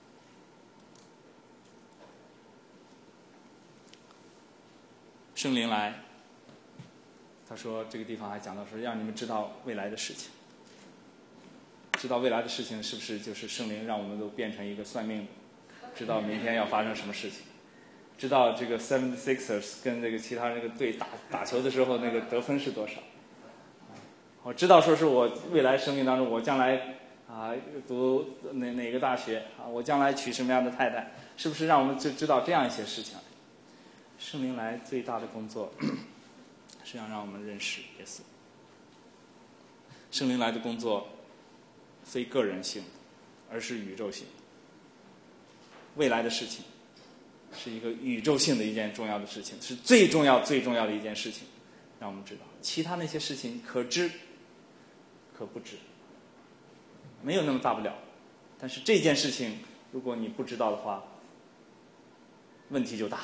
圣灵来，他说这个地方还讲到说让你们知道未来的事情。知道未来的事情是不是就是圣灵让我们都变成一个算命的，知道明天要发生什么事情，知道这个 seventy-sixers 跟这个其他这个队打打球的时候那个得分是多少，我知道说是我未来生命当中我将来啊读哪哪个大学啊，我将来娶什么样的太太，是不是让我们就知道这样一些事情？圣灵来最大的工作是要让我们认识耶稣。圣灵来的工作非个人性，而是宇宙性。未来的事情是一个宇宙性的一件重要的事情，是最重要最重要的一件事情，让我们知道其他那些事情可知可不知，没有那么大不了。但是这件事情如果你不知道的话，问题就大。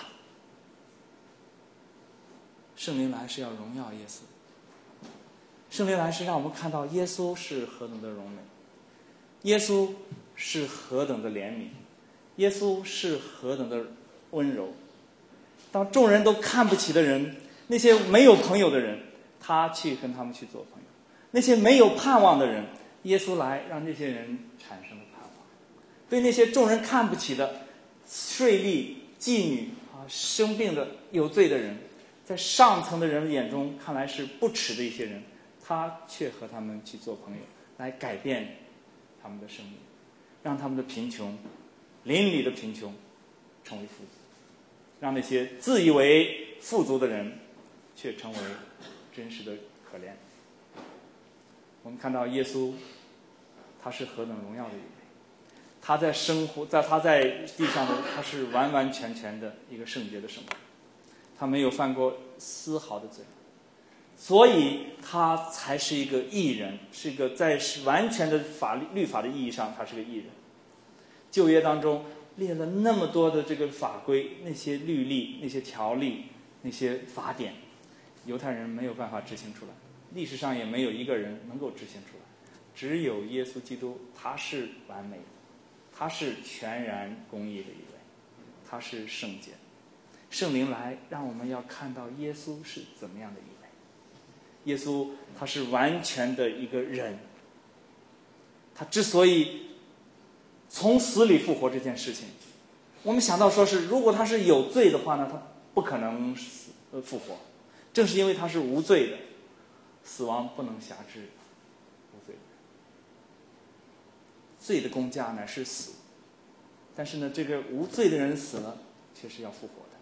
圣灵来是要荣耀耶稣，圣灵来是让我们看到耶稣是何等的荣美，耶稣是何等的怜悯，耶稣是何等的温柔。当众人都看不起的人，那些没有朋友的人，他去跟他们去做朋友；那些没有盼望的人，耶稣来让这些人产生了盼望。对那些众人看不起的税吏、妓女啊、生病的、有罪的人，在上层的人眼中看来是不耻的一些人，他却和他们去做朋友，来改变他们的生命，让他们的贫穷，邻里的贫穷成为富足，让那些自以为富足的人却成为真实的可怜。我们看到耶稣他是何等荣耀的一位，他在生活在他在地上的他是完完全全的一个圣洁的生活，他没有犯过丝毫的罪，所以他才是一个义人，是一个在完全的法律律法的意义上他是个义人。旧约当中列了那么多的这个法规，那些律例，那些条例，那些法典，犹太人没有办法执行出来，历史上也没有一个人能够执行出来，只有耶稣基督，他是完美的，他是全然公义的一位，他是圣洁。圣灵来让我们要看到耶稣是怎么样的一位。耶稣他是完全的一个人，他之所以从死里复活这件事情，我们想到说是如果他是有罪的话呢，他不可能死呃复活，正是因为他是无罪的，死亡不能辖制无罪的。 罪的工价乃是死，但是呢，这个无罪的人死了，却是要复活的。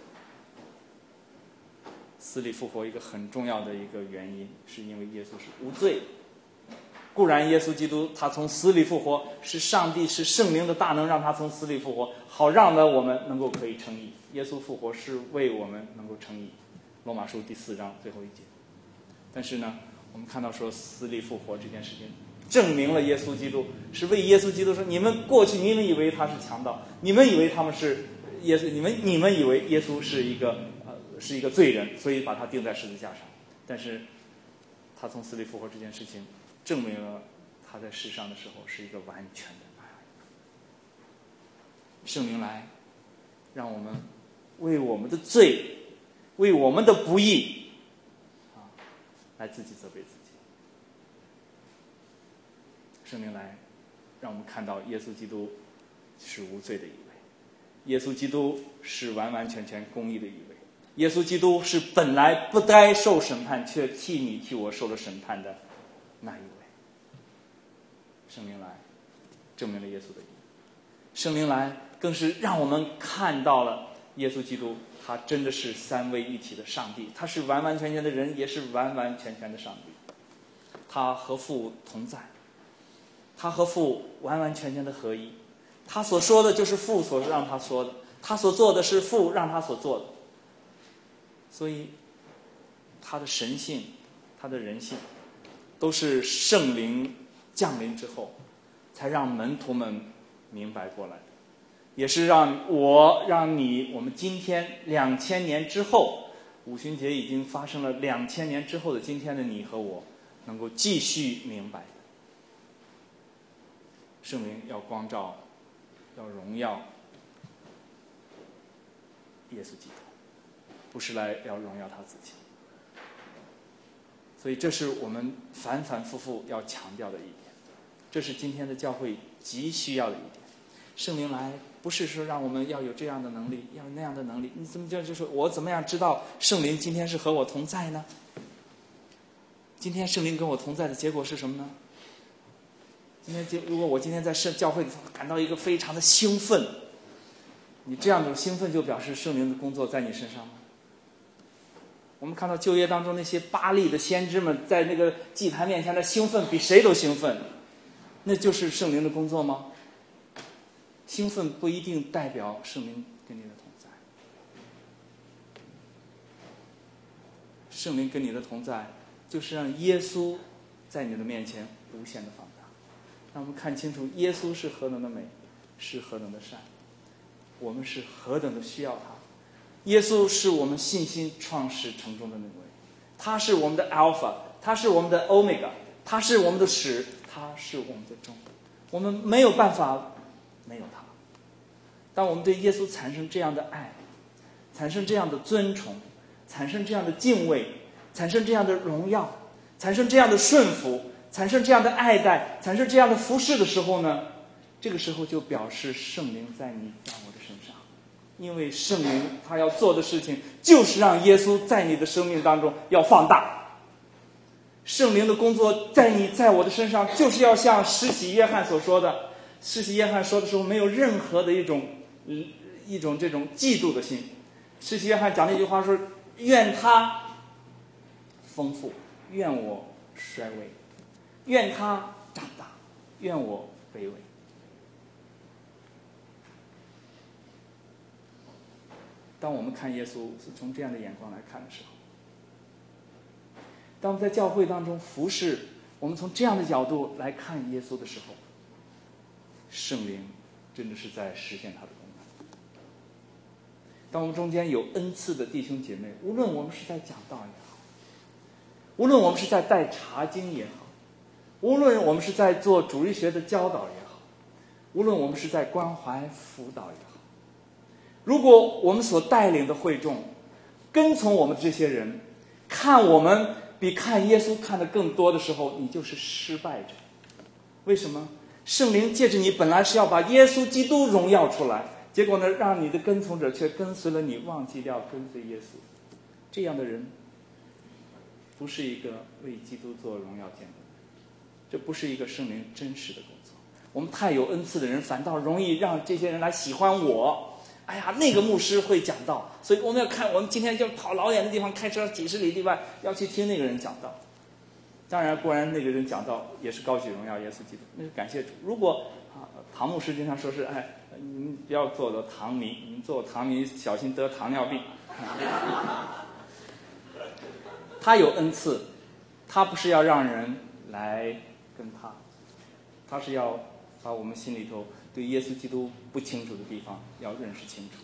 死里复活一个很重要的一个原因，是因为耶稣是无罪的。固然耶稣基督他从死里复活，是上帝是圣灵的大能让他从死里复活，好让呢我们能够可以称义。耶稣复活是为我们能够称义，罗马书第四章最后一节。但是呢，我们看到说死里复活这件事情证明了耶稣基督是为耶稣基督说，你们过去你们以为他是强盗，你们以为他们是耶稣，你们你们以为耶稣是一个呃是一个罪人，所以把他钉在十字架上。但是他从死里复活这件事情证明了他在世上的时候是一个完全的爱。圣灵来让我们为我们的罪，为我们的不义啊来自己责备自己。圣灵来让我们看到耶稣基督是无罪的一位，耶稣基督是完完全全公义的一位，耶稣基督是本来不该受审判却替你替我受了审判的那一位。圣灵来证明了耶稣的义，圣灵来更是让我们看到了耶稣基督他真的是三位一体的上帝，他是完完全全的人，也是完完全全的上帝。他和父同在，他和父完完全全的合一，他所说的就是父所让他说的，他所做的是父让他所做的。所以他的神性他的人性都是圣灵降临之后才让门徒们明白过来的，也是让我让你我们今天两千年之后，五旬节已经发生了两千年之后的今天的你和我能够继续明白的。圣灵要光照，要荣耀耶稣基督，不是来要荣耀他自己。所以这是我们反反复复要强调的一点，这是今天的教会极需要的一点。圣灵来不是说让我们要有这样的能力，要有那样的能力，你怎么就就是我怎么样知道圣灵今天是和我同在呢？今天圣灵跟我同在的结果是什么呢？今天如果我今天在圣教会里感到一个非常的兴奋，你这样的兴奋就表示圣灵的工作在你身上吗？我们看到旧约当中那些巴力的先知们在那个祭坛面前的兴奋比谁都兴奋，那就是圣灵的工作吗？兴奋不一定代表圣灵跟你的同在，圣灵跟你的同在就是让耶稣在你的面前无限的放大，让我们看清楚耶稣是何等的美，是何等的善，我们是何等的需要他。耶稣是我们信心创始成终的那位，他是我们的 Alpha， 他是我们的 Omega， 他是我们的始，他是我们的终，我们没有办法没有他。当我们对耶稣产生这样的爱，产生这样的尊崇，产生这样的敬畏，产生这样的荣耀，产生这样的顺服，产生这样的爱戴，产生这样的服侍的时候呢，这个时候就表示圣灵在你在我的身上。因为圣灵他要做的事情就是让耶稣在你的生命当中要放大，圣灵的工作在你在我的身上就是要像施洗约翰所说的，施洗约翰说的时候没有任何的一种一种这种嫉妒的心。施洗约翰讲那句话说，愿他丰富，愿我衰微，愿他长大，愿我卑微。当我们看耶稣是从这样的眼光来看的时候，当我们在教会当中服侍，我们从这样的角度来看耶稣的时候，圣灵真的是在实现他的功能。当我们中间有恩赐的弟兄姐妹，无论我们是在讲道也好，无论我们是在带查经也好，无论我们是在做主日学的教导也好，无论我们是在关怀辅导也好，如果我们所带领的会众跟从我们这些人，看我们比看耶稣看得更多的时候，你就是失败者。为什么？圣灵借着你本来是要把耶稣基督荣耀出来，结果呢，让你的跟从者却跟随了你，忘记掉跟随耶稣。这样的人不是一个为基督做荣耀见证，这不是一个圣灵真实的工作。 我们太有恩赐的人反倒容易让这些人来喜欢我。哎呀，那个牧师会讲道，所以我们要看，我们今天就跑老远的地方，开车几十里地外要去听那个人讲道。当然固然那个人讲道也是高举荣耀耶稣基督，那是感谢主。如果啊，唐牧师经常说是，哎，你们不要做了糖迷，你们做糖迷小心得糖尿病。他有恩赐，他不是要让人来跟他，他是要把我们心里头对耶稣基督不清楚的地方要认识清楚。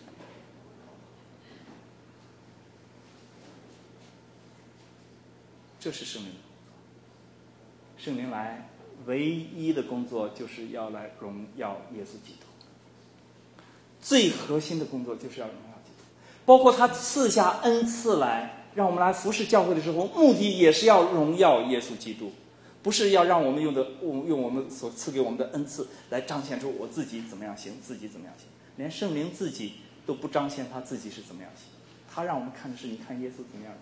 这是圣灵的工作。圣灵来唯一的工作就是要来荣耀耶稣基督，最核心的工作就是要荣耀基督。包括他赐下恩赐来让我们来服侍教会的时候，目的也是要荣耀耶稣基督，不是要让我们用的用我们所赐给我们的恩赐来彰显出我自己怎么样行，自己怎么样行。连圣灵自己都不彰显他自己是怎么样行，他让我们看的是你看耶稣怎么样。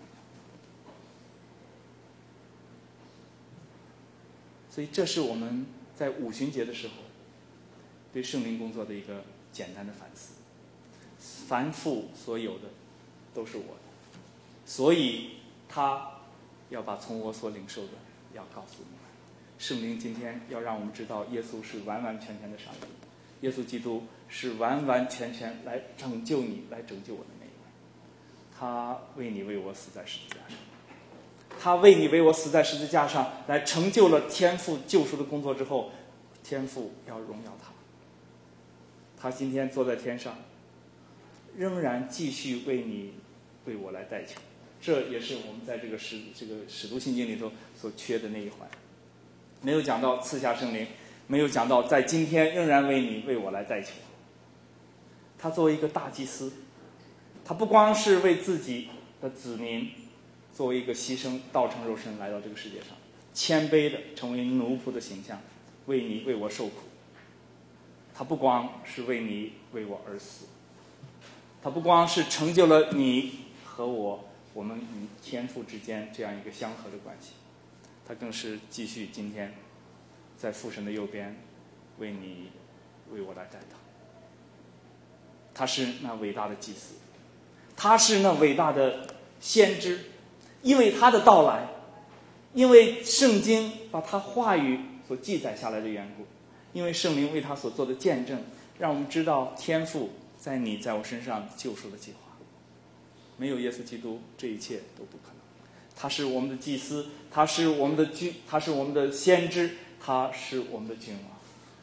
所以这是我们在五旬节的时候对圣灵工作的一个简单的反思。凡父所有的都是我的，所以他要把从我所领受的要告诉你们。圣灵今天要让我们知道，耶稣是完完全全的上帝，耶稣基督是完完全全来拯救你，来拯救我的那一位。他为你为我死在十字架上，他为你为我死在十字架上，来成就了天父救赎的工作之后，天父要荣耀他。他今天坐在天上，仍然继续为你为我来代求。这也是我们在这个使这个使徒信经里头所缺的那一环。没有讲到赐下圣灵，没有讲到在今天仍然为你为我来代求。他作为一个大祭司，他不光是为自己的子民作为一个牺牲，道成肉身来到这个世界上，谦卑的成为奴仆的形象，为你为我受苦。他不光是为你为我而死，他不光是成就了你和我我们与天父之间这样一个相合的关系，他更是继续今天在父神的右边为你为我来代祷。他是那伟大的祭司，他是那伟大的先知，因为他的到来，因为圣经把他话语所记载下来的缘故，因为圣灵为他所做的见证，让我们知道天父在你在我身上救赎的计划。没有耶稣基督，这一切都不可能。他是我们的祭司，他是我们的君，他是我们的先知，他是我们的君王。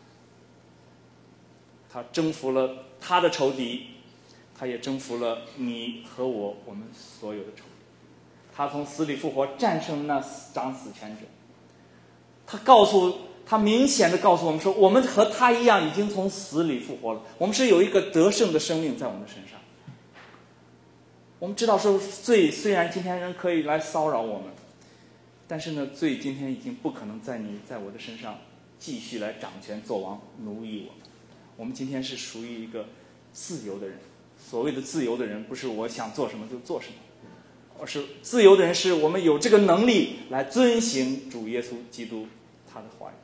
他征服了他的仇敌，他也征服了你和我我们所有的仇敌。他从死里复活，战胜那掌死权者。他告诉他明显的告诉我们说，我们和他一样已经从死里复活了，我们是有一个得胜的生命在我们的身上。我们知道说，罪虽然今天人可以来骚扰我们，但是呢，罪今天已经不可能在你在我的身上继续来掌权作王奴役我们。我们今天是属于一个自由的人。所谓的自由的人，不是我想做什么就做什么，而是自由的人是我们有这个能力来遵行主耶稣基督他的话语。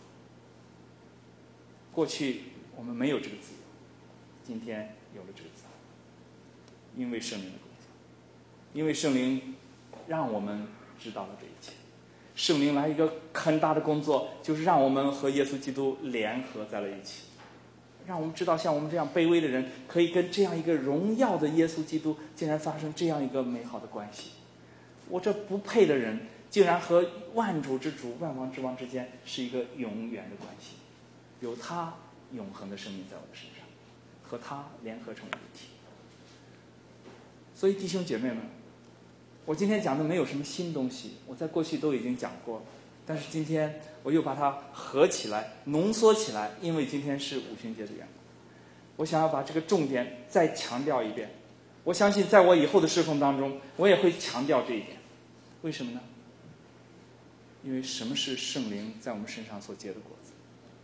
过去我们没有这个自由，今天有了这个自由，因为圣灵的工作，因为圣灵让我们知道了这一切。圣灵来一个很大的工作，就是让我们和耶稣基督联合在了一起，让我们知道像我们这样卑微的人可以跟这样一个荣耀的耶稣基督竟然发生这样一个美好的关系。我这不配的人竟然和万主之主万王之王之间是一个永远的关系，有他永恒的生命在我的身上，和他联合成为一体。所以弟兄姐妹们，我今天讲的没有什么新东西，我在过去都已经讲过了，但是今天我又把它合起来浓缩起来，因为今天是五旬节的缘故，我想要把这个重点再强调一遍。我相信在我以后的侍奉当中，我也会强调这一点。为什么呢？因为什么是圣灵在我们身上所结的果子？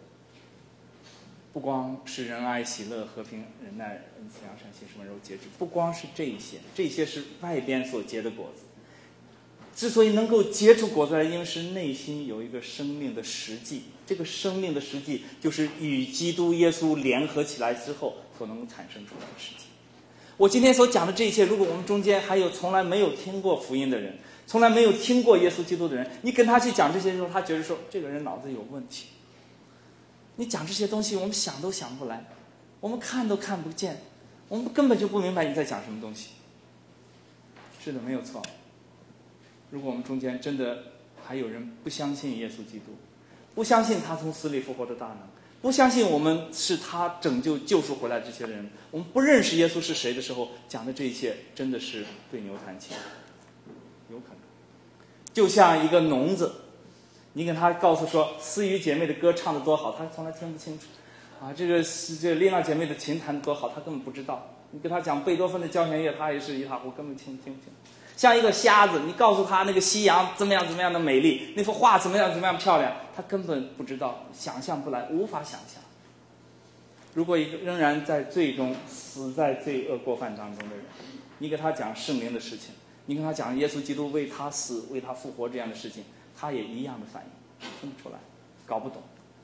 不光是仁爱、喜乐、和平、忍耐、恩慈、良善、信实、温柔、节制，不光是这一些，这些是外边所结的果子。 之所以能够结出果子来，因为是内心有一个生命的实际，这个生命的实际就是与基督耶稣联合起来之后所能产生出来的实际。我今天所讲的这一切，如果我们中间还有从来没有听过福音的人，从来没有听过耶稣基督的人，你跟他去讲这些时候，他觉得说这个人脑子有问题。你讲这些东西我们想都想不来，我们看都看不见，我们根本就不明白你在讲什么东西。是的，没有错。如果我们中间真的还有人不相信耶稣基督，不相信他从死里复活的大能，不相信我们是他拯救救赎回来这些人，我们不认识耶稣是谁的时候，讲的这一切真的是对牛弹琴，有可能。就像一个聋子，你跟他告诉说思雨姐妹的歌唱得多好，他从来听不清楚啊，这个这丽娜姐妹的琴弹得多好，他根本不知道。你跟他讲贝多芬的交响乐，他也是一塌糊涂，根本听听不清。像一个瞎子，你告诉他那个夕阳怎么样怎么样的美丽，那幅画怎么样怎么样漂亮，他根本不知道，想象不来，无法想象。如果一个仍然在罪中死在罪恶过犯当中的人，你给他讲圣灵的事情，你跟他讲耶稣基督为他死为他复活这样的事情，他也一样的反应，听不出来，搞不懂。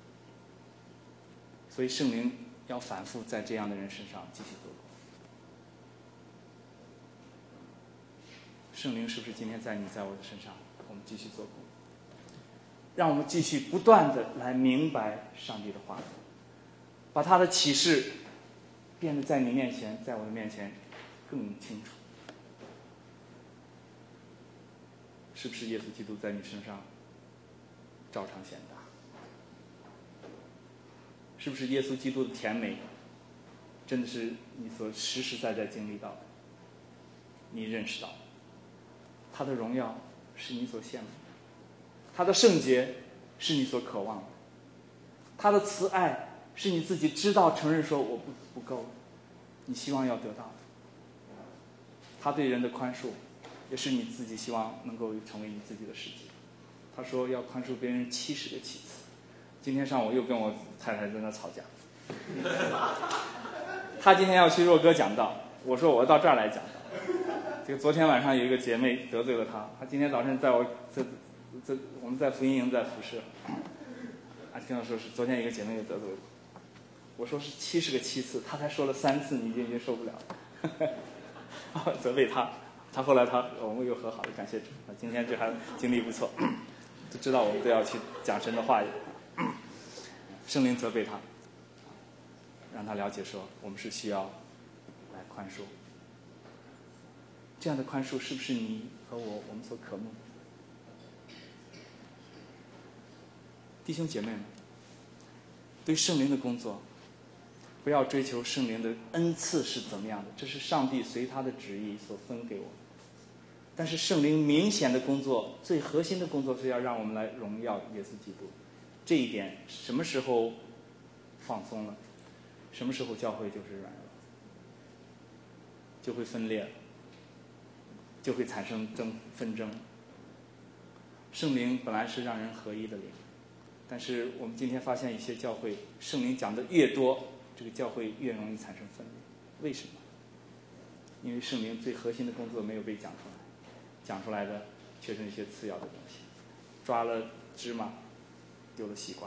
所以圣灵要反复在这样的人身上继续做工。圣灵是不是今天在你在我的身上，我们继续做工，让我们继续不断的来明白上帝的话，把他的启示变得在你面前在我的面前更清楚。是不是耶稣基督在你身上照常显大？是不是耶稣基督的甜美真的是你所实实在在经历到的，你认识到的？他的荣耀是你所羡慕的，他的圣洁是你所渴望的，他的慈爱是你自己知道承认说我不不够，你希望要得到的。他对人的宽恕也是你自己希望能够成为你自己的实际。他说要宽恕别人七十个七次。今天上午又跟我太太在那吵架，他今天要去若哥讲道，我说我到这儿来讲道。这个昨天晚上有一个姐妹得罪了他，他今天早晨在我这这我们在福音营在服侍，啊跟我说是昨天一个姐妹又得罪了，我说是七十个七次，他才说了三次，你就已经受不了了，责备他，他后来他我们又和好了，感谢主，今天这还经历不错，就知道我们都要去讲神的话语，圣灵责备他，让他了解说我们是需要来宽恕。这样的宽恕是不是你和我我们所渴慕的？弟兄姐妹们，对圣灵的工作，不要追求圣灵的恩赐是怎么样的，这是上帝随他的旨意所分给我们。但是圣灵明显的工作，最核心的工作是要让我们来荣耀耶稣基督。这一点什么时候放松了，什么时候教会就是软弱，就会分裂了，就会产生争纷争。圣灵本来是让人合一的灵，但是我们今天发现一些教会，圣灵讲的越多，这个教会越容易产生分裂。为什么？因为圣灵最核心的工作没有被讲出来，讲出来的却是一些次要的东西，抓了芝麻丢了西瓜。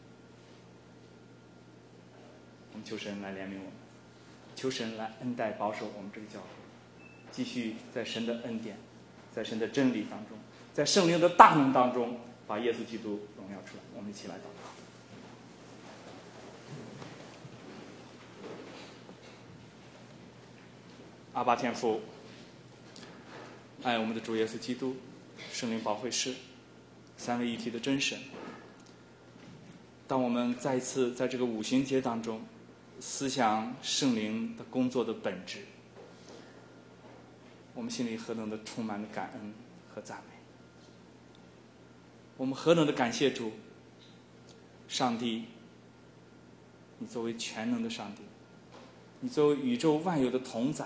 我们求神来怜悯我们，求神来恩待保守我们这个教会，继续在神的恩典，在神的真理当中，在圣灵的大能当中，把耶稣基督荣耀出来。我们一起来祷告。阿爸天父，爱我们的主耶稣基督，圣灵保惠师，三位一体的真神。当我们再一次在这个五旬节当中思想圣灵的工作的本质，我们心里何等的充满了感恩和赞美。我们何等的感谢主，上帝，你作为全能的上帝，你作为宇宙万有的同在，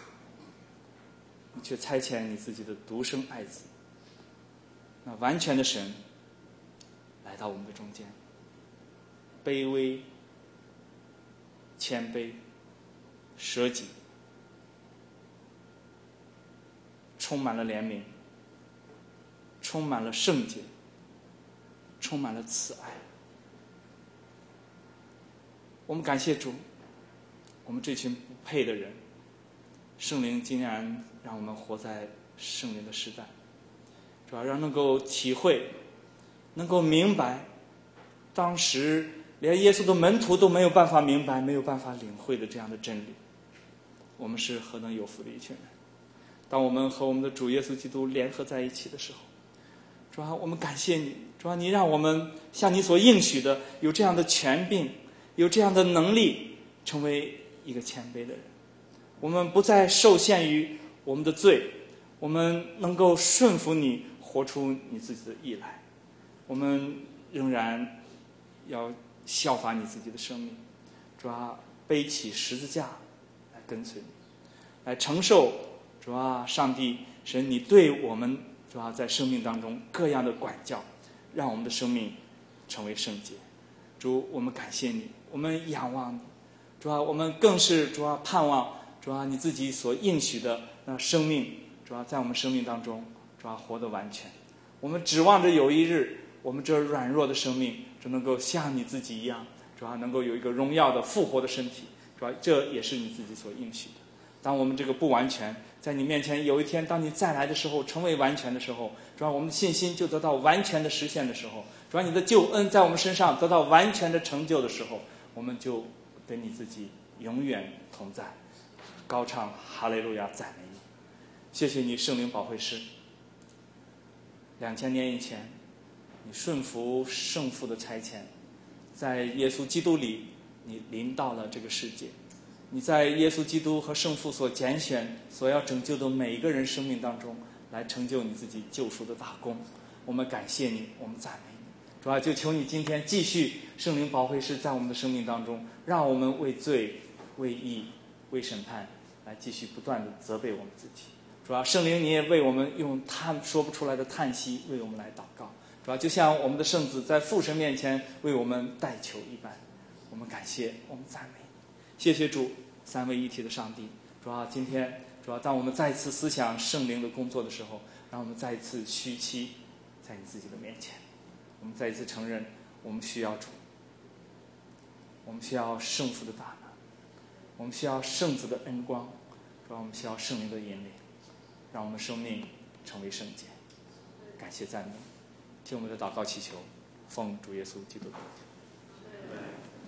你却差遣你自己的独生爱子，那完全的神来到我们的中间，卑微谦卑舍己，充满了怜悯， 充满了圣洁，充满了慈爱。我们感谢主，我们这群不配的人，圣灵竟然让我们活在圣灵的时代，主要让能够体会，能够明白当时连耶稣的门徒都没有办法明白，没有办法领会的这样的真理。我们是何等有福的一群人。当我们和我们的主耶稣基督联合在一起的时候，主啊，我们感谢你，主啊，你让我们像你所应许的，有这样的权柄，有这样的能力，成为一个谦卑的人。我们不再受限于我们的罪，我们能够顺服你，活出你自己的义来。我们仍然要效法你自己的生命，主啊，背起十字架来跟随你，来承受主啊，上帝神你对我们主啊在生命当中各样的管教，让我们的生命成为圣洁。主，我们感谢你，我们仰望你，主啊，我们更是主啊盼望主啊你自己所应许的那生命，主啊在我们生命当中主啊活得完全。我们指望着有一日，我们这软弱的生命就能够像你自己一样，主啊能够有一个荣耀的复活的身体，主啊这也是你自己所应许的。当我们这个不完全在你面前，有一天当你再来的时候成为完全的时候，主啊我们的信心就得到完全的实现的时候，主啊你的救恩在我们身上得到完全的成就的时候，我们就跟你自己永远同在，高唱哈利路亚赞美你。谢谢你圣灵保惠师，两千年以前你顺服圣父的差遣，在耶稣基督里你临到了这个世界，你在耶稣基督和圣父所拣选所要拯救的每一个人生命当中来成就你自己救赎的大功。我们感谢你，我们赞美你。主啊，就求你今天继续圣灵保惠师在我们的生命当中，让我们为罪为义为审判来继续不断的责备我们自己。主啊，圣灵你也为我们用叹说不出来的叹息为我们来祷告，主啊，就像我们的圣子在父神面前为我们代求一般。我们感谢，我们赞美你。谢谢主，三位一体的上帝。主啊，今天主啊，当我们再一次思想圣灵的工作的时候，让我们再一次屈膝在你自己的面前，我们再一次承认我们需要主，我们需要圣父的大能，我们需要圣子的恩光，主啊，我们需要圣灵的引领，让我们生命成为圣洁。感谢赞美，听我们的祷告祈求，奉主耶稣基督的名。